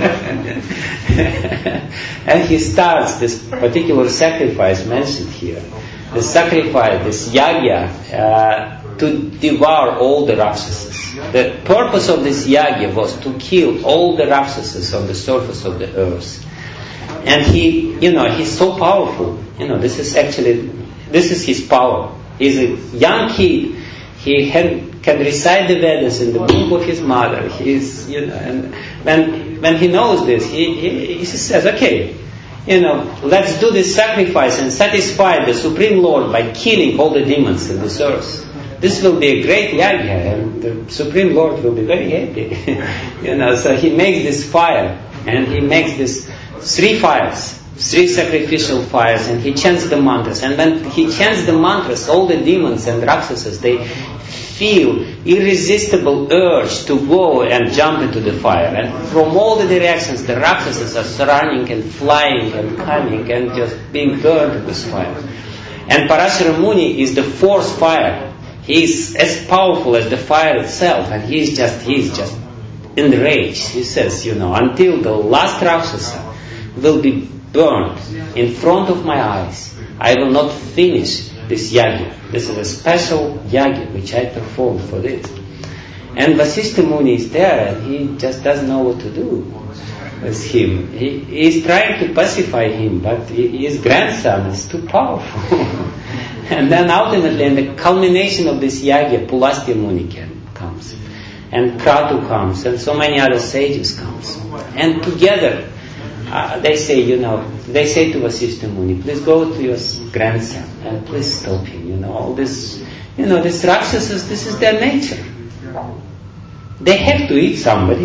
And he starts this particular sacrifice mentioned here. The sacrifice, this yagya, to devour all the Rakshasas. The purpose of this yagya was to kill all the Rakshasas on the surface of the earth. And he's so powerful. This is his power. He's a young kid. He can recite the Vedas in the womb of his mother. And when he knows this, he says, okay, let's do this sacrifice and satisfy the Supreme Lord by killing all the demons in this earth. This will be a great yagya, and the Supreme Lord will be very happy. So he makes this fire, and he makes this 3 fires. 3 sacrificial fires, and he chants the mantras. And when he chants the mantras, all the demons and Rakshasas, they feel irresistible urge to go and jump into the fire. And from all the directions, the Rakshasas are running and flying and coming and just being burned in this fire. And Parashara Muni is the 4th fire. He is as powerful as the fire itself, and he is just enraged. He says, until the last Rakshasa will be burned in front of my eyes, I will not finish this yagya. This is a special yagya which I performed for this. And Vasishtha Muni is there, and he just doesn't know what to do with him. He is trying to pacify him, but his grandson is too powerful. And then ultimately, in the culmination of this yagya, Pulastya Muni comes, and Kratu comes, and so many other sages comes, and together they say to Vasishtha Muni, please go to your grandson and please stop him. All this, these Rakshasas, this is their nature. They have to eat somebody,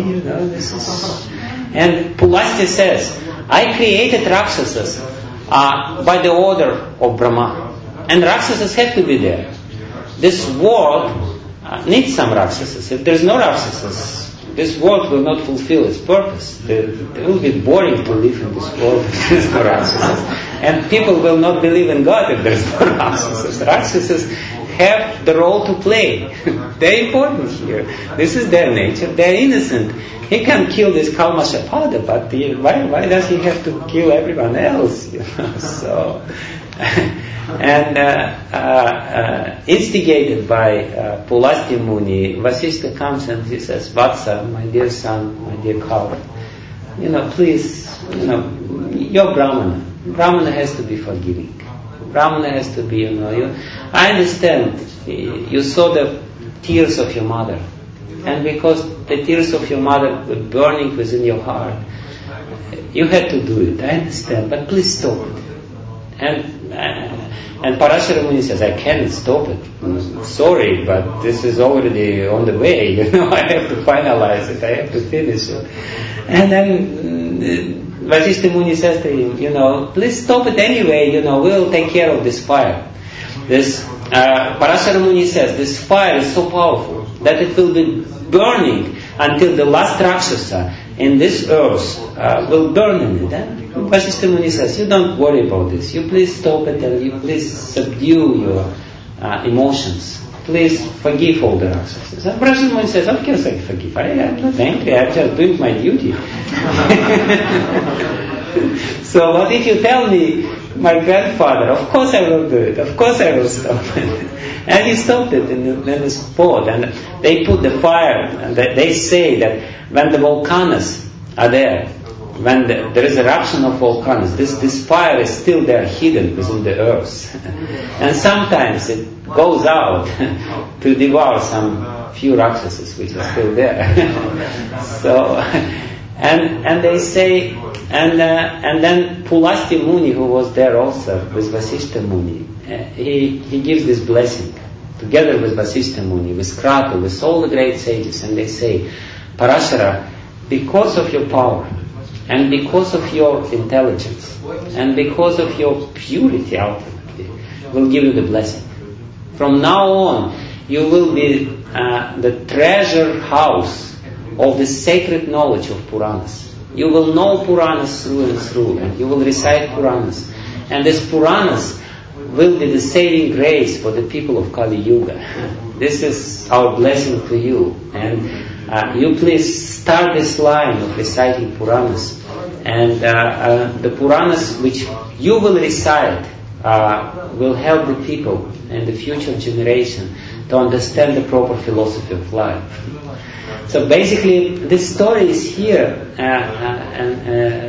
And Pulastya says, I created Rakshasas by the order of Brahma. And Rakshasas have to be there. This world needs some Rakshasas. If there's no Rakshasas, this world will not fulfill its purpose. It will be boring to live in this world if there's no Rakshasas. And people will not believe in God if there's no Rakshasas. Rakshasas have the role to play. They're important here. This is their nature. They're innocent. He can kill this Kalmashapada, but why does he have to kill everyone else? So, and instigated by Pulastya Muni, Vasishtha comes and he says, Vatsa, my dear son, my dear Kaura, please, you're Brahmana. Brahmana has to be forgiving. Brahmana has to be, I understand, you saw the tears of your mother. And because the tears of your mother were burning within your heart, you had to do it. I understand, but please stop it. And Parashara Muni says, I can't stop it. Sorry, but this is already on the way. I have to finalize it. I have to finish it. And then Vasishtha Muni says to him, please stop it anyway. We'll take care of this fire. This Parashara Muni says, this fire is so powerful that it will be burning until the last Rakshasa in this earth will burn in it. And Vasishtha Muni says, you don't worry about this. You please stop it and you please subdue your emotions. Please forgive all the Rakshasas. And Parashara Muni says, of course I forgive. I'm not angry. I'm just doing my duty. So what if you tell me, my grandfather, of course I will do it. Of course I will stop it. And he stopped it in the spot. And they put the fire. And they say that when the volcanoes are there, when there is eruption of volcanoes, this fire is still there, hidden within the earth. And sometimes it goes out to devour some few Rakshasas which are still there. So, and they say, and then Pulasti Muni, who was there also with Vasishtha Muni, he gives this blessing together with Vasishtha Muni, with Kratu, with all the great sages, and they say, Parashara, because of your power, and because of your intelligence, and because of your purity ultimately, we'll give you the blessing. From now on, you will be the treasure house of the sacred knowledge of Puranas. You will know Puranas through and through, and you will recite Puranas. And these Puranas will be the saving grace for the people of Kali Yuga. This is our blessing to you. And you please start this line of reciting Puranas. And the Puranas which you will recite will help the people and the future generation to understand the proper philosophy of life. So basically, this story is here, and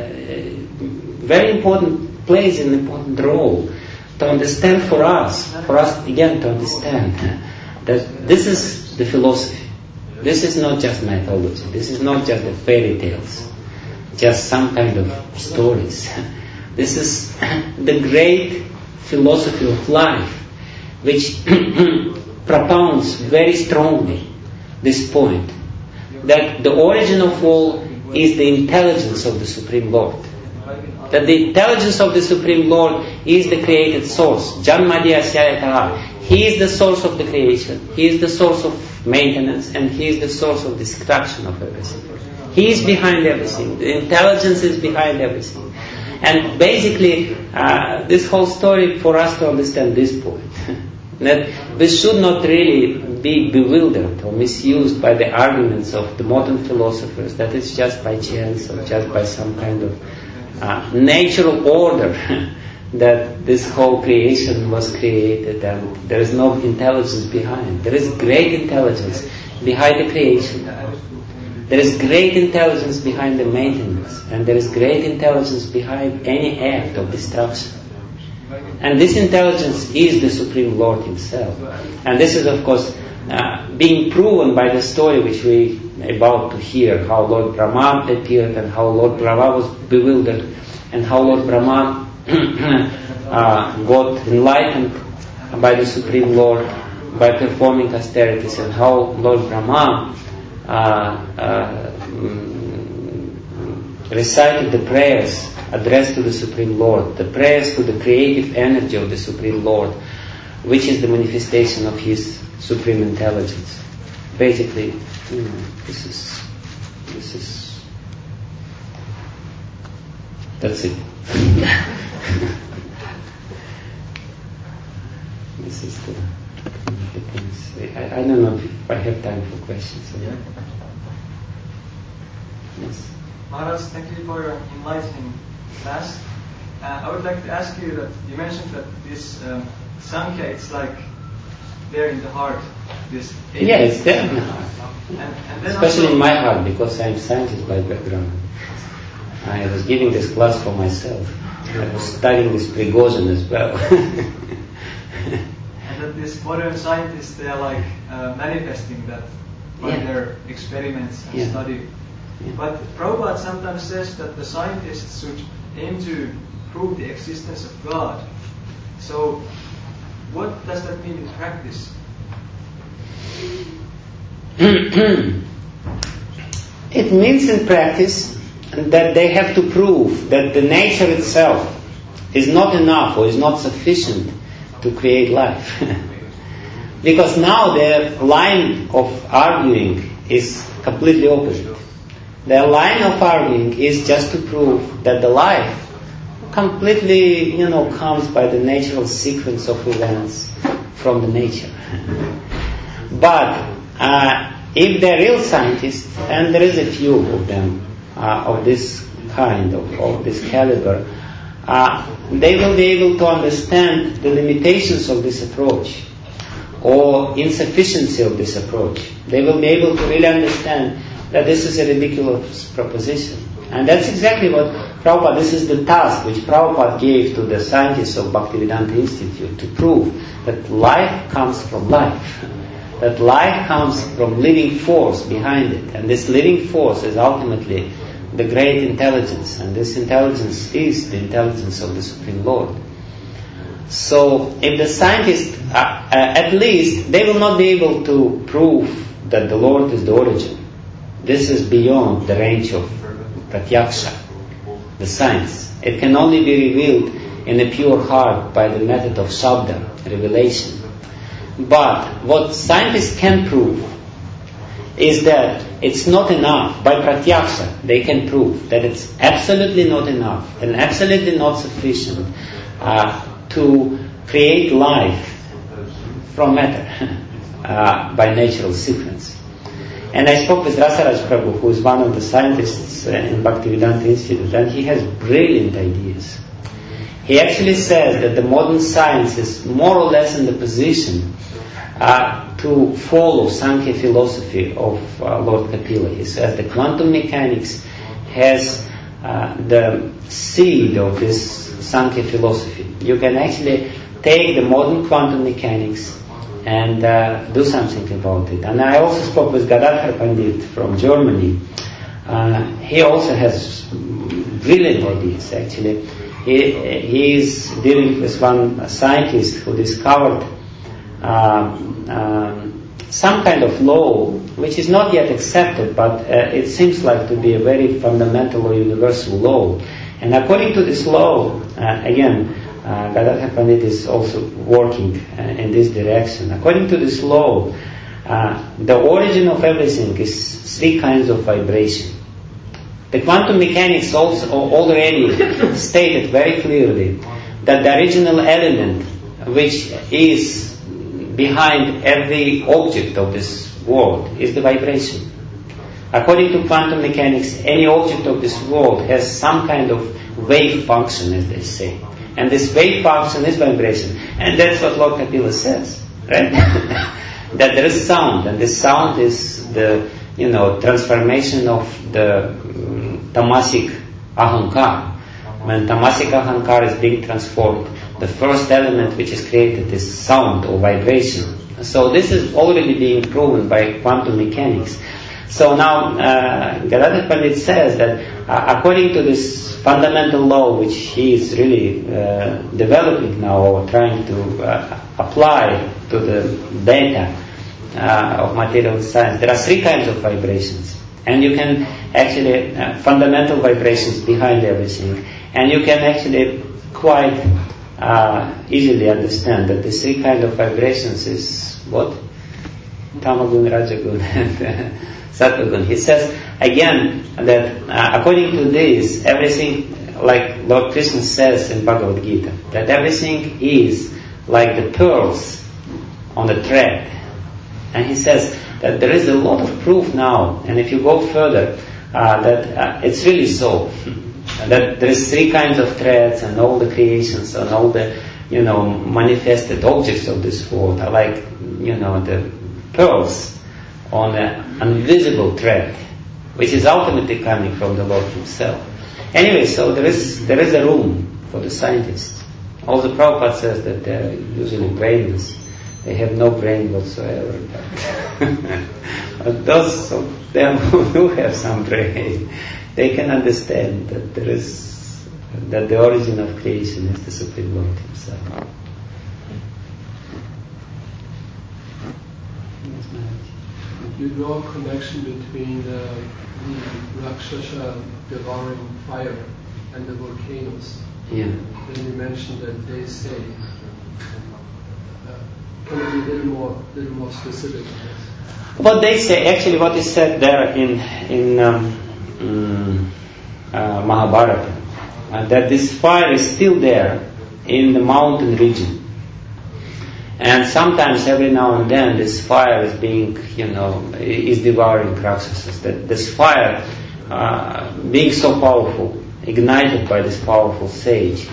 very important, plays an important role to understand for us again to understand that this is the philosophy. This is not just mythology. This is not just the fairy tales, just some kind of stories. This is the great philosophy of life, which propounds very strongly this point, that the origin of all is the intelligence of the Supreme Lord. That the intelligence of the Supreme Lord is the created source. Janmadhyasya. He is the source of the creation. He is the source of maintenance, and He is the source of destruction of everything. He is behind everything. The intelligence is behind everything. And basically, this whole story for us to understand this point, that we should not really be bewildered or misused by the arguments of the modern philosophers that it's just by chance or just by some kind of natural order that this whole creation was created and there is no intelligence behind. There is great intelligence behind the creation. There is great intelligence behind the maintenance, and there is great intelligence behind any act of destruction. And this intelligence is the Supreme Lord Himself. And this is, of course, being proven by the story which we are about to hear, how Lord Brahma appeared and how Lord Brahma was bewildered and how Lord Brahma got enlightened by the Supreme Lord by performing austerities, and how Lord Brahma recited the prayers addressed to the Supreme Lord, the prayers to the creative energy of the Supreme Lord, which is the manifestation of His supreme intelligence. Basically, this is that's it. This is the things. I don't know if I have time for questions. Yeah. Yes. Maharaj, thank you for your enlightening class. I would like to ask you that you mentioned that this Sankhya, it's like there in the heart. This yeah, it's there in the heart. And then especially also, in my heart, because I'm scientist by background. I was giving this class for myself. I was studying this Prigozhin as well. And that these modern scientists, they are like manifesting that by their experiments and study. Yeah. But Prabhupada sometimes says that the scientists should aim to prove the existence of God. So, what does that mean in practice? It means in practice that they have to prove that the nature itself is not enough or is not sufficient to create life. Because now their line of arguing is completely opposite. Their line of arguing is just to prove that the life completely, comes by the natural sequence of events from the nature. But if they're real scientists, and there is a few of them of this kind, of this caliber, they will be able to understand the limitations of this approach or insufficiency of this approach. They will be able to really understand that this is a ridiculous proposition. And that's exactly what Prabhupada, this is the task which Prabhupada gave to the scientists of Bhaktivedanta Institute, to prove that life comes from life. That life comes from living force behind it. And this living force is ultimately the great intelligence. And this intelligence is the intelligence of the Supreme Lord. So if the scientists, at least, they will not be able to prove that the Lord is the origin. This is beyond the range of pratyaksha, the science. It can only be revealed in a pure heart by the method of shabda, revelation. But what scientists can prove is that it's not enough. By pratyaksha, they can prove that it's absolutely not enough and absolutely not sufficient to create life from matter by natural sequence. And I spoke with Rasaraj Prabhu, who is one of the scientists in Bhaktivedanta Institute, and he has brilliant ideas. He actually says that the modern science is more or less in the position to follow Sankhya philosophy of Lord Kapila. He says the quantum mechanics has the seed of this Sankhya philosophy. You can actually take the modern quantum mechanics and do something about it. And I also spoke with Gadadhar Pandit from Germany. He also has brilliant ideas, actually. He is dealing with one scientist who discovered some kind of law which is not yet accepted, but it seems like to be a very fundamental or universal law. And according to this law, again, Gadadhar Pandit is also working in this direction. According to this law, the origin of everything is three kinds of vibration. The quantum mechanics also already stated very clearly that the original element which is behind every object of this world is the vibration. According to quantum mechanics, any object of this world has some kind of wave function, as they say. And this wave function is vibration. And that's what Lord Kapila says, right? That there is sound, and this sound is the, transformation of the tamasic ahankar. When tamasic ahankar is being transformed, the first element which is created is sound or vibration. So this is already being proven by quantum mechanics. So now Gadadhar Pandit says that according to this fundamental law which he is really developing now or trying to apply to the data of material science, there are three kinds of vibrations. And you can actually, fundamental vibrations behind everything. And you can actually quite easily understand that the three kinds of vibrations is what? Tamagun, Rajagun, and Sattvagun. He says again that according to this, everything, like Lord Krishna says in Bhagavad Gita, that everything is like the pearls on the thread. And he says that there is a lot of proof now, and if you go further, that it's really so. That there is three kinds of threads, and all the creations and all the, manifested objects of this world are like, the pearls on an invisible thread, which is ultimately coming from the Lord Himself. Anyway, so there is a room for the scientists. Also, Prabhupada says that they are usually brainless. They have no brain whatsoever. But those of them who do have some brain, they can understand that there is that the origin of creation is the Supreme Lord Himself. You draw a connection between the Rakshasa devouring fire and the volcanoes. Yeah. Then you mentioned that they say. Can you be a little more specific on this? What they say, actually, what is said there in Mahabharata, that this fire is still there in the mountain region. And sometimes, every now and then, this fire is being, is devouring Rakshasas. That this fire, being so powerful, ignited by this powerful sage,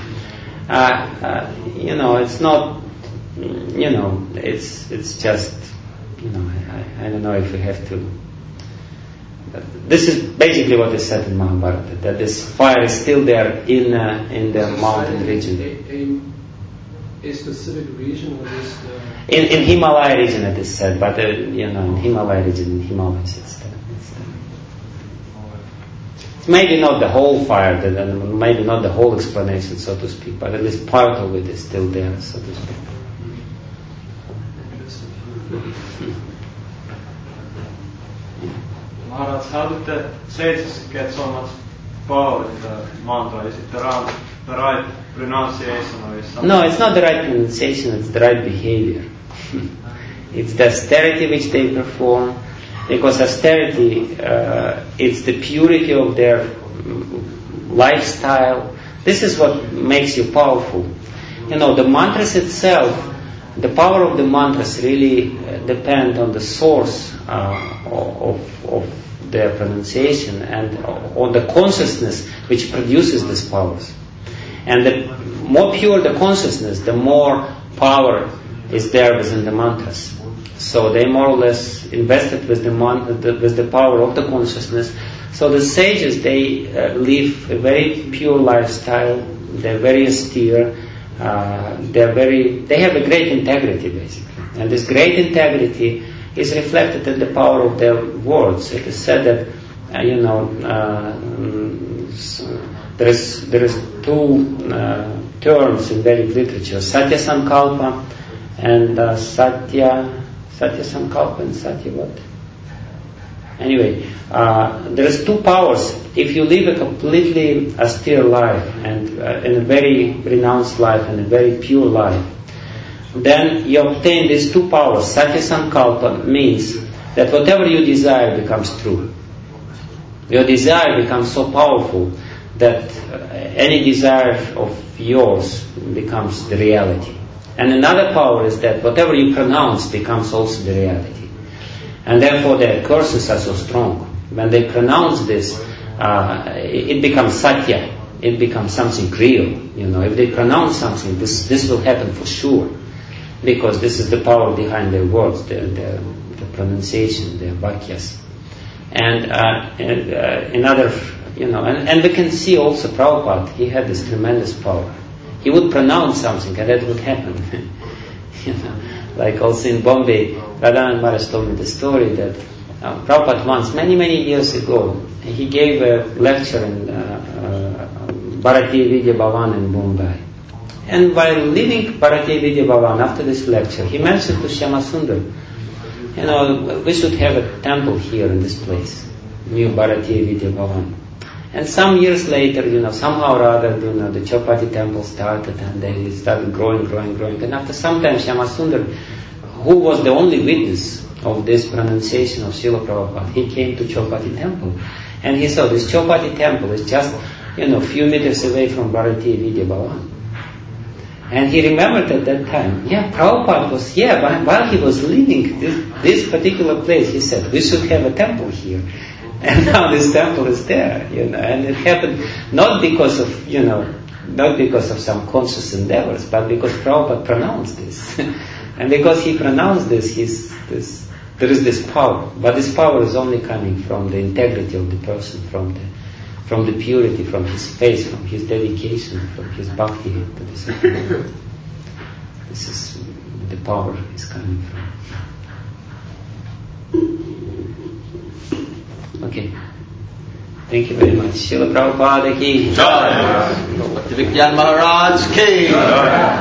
it's not, it's just, I don't know if we have to. This is basically what is said in Mahabharata, that this fire is still there in the mountain region. A specific region, or is in Himalaya region it is said, but in Himalaya region, in Himalayas it's there. It's maybe not the whole fire, maybe not the whole explanation, so to speak, but at least part of it is still there, so to speak. Maharaj, how did the sages get so much power in the mantra? Is it the right pronunciation or is something? No, it's not the right pronunciation, it's the right behavior. It's the austerity which they perform, because austerity, it's the purity of their lifestyle. This is what makes you powerful. The mantras itself, the power of the mantras really depend on the source of their pronunciation and on the consciousness which produces these powers. And the more pure the consciousness, the more power is there within the mantras. So they more or less invested with the power of the consciousness. So the sages, they live a very pure lifestyle. They're very austere. They have a great integrity, basically. And this great integrity is reflected in the power of their words. It is said that there is two terms in Vedic literature: Satya Sankalpa and Satya Sankalpa and Satya what? Anyway, there is two powers. If you live a completely austere life and in a very renounced life and a very pure life, then you obtain these two powers. Satya Sankalpa means that whatever you desire becomes true. Your desire becomes so powerful that any desire of yours becomes the reality. And another power is that whatever you pronounce becomes also the reality. And therefore their curses are so strong. When they pronounce this, it becomes satya. It becomes something real. If they pronounce something, this will happen for sure. Because this is the power behind their words, the pronunciation, their vakyas. And we can see also Prabhupada, he had this tremendous power. He would pronounce something and that would happen. Like also in Bombay, Radhanand Maharaj told me the story that Prabhupada once, many, many years ago, he gave a lecture in Bharatiya Vidya Bhavan in Mumbai. And while leaving Bharatiya Vidya Bhavan after this lecture, he mentioned to Shyama Sundar, we should have a temple here in this place, new Bharatiya Vidya Bhavan. And some years later, somehow or other, the Chowpatty temple started and they started growing. And after some time, Shyama Sundar, who was the only witness of this pronunciation of Srila Prabhupada, he came to Chowpatty temple. And he saw this Chowpatty temple is just, a few meters away from Bharatiya Vidya Bhavan. And he remembered at that time, Prabhupada was, while he was leaving this particular place, he said, we should have a temple here. And now this temple is there, and it happened not because of some conscious endeavors, but because Prabhupada pronounced this. And because he pronounced this, there is this power. But this power is only coming from the integrity of the person, from the purity, from his faith, from his dedication, from his bhakti to the Supreme Lord. This is the power is coming from. Okay. Thank you very much. Srila Prabhupada ki Jai. Bhakti Vigyan Maharaj ki.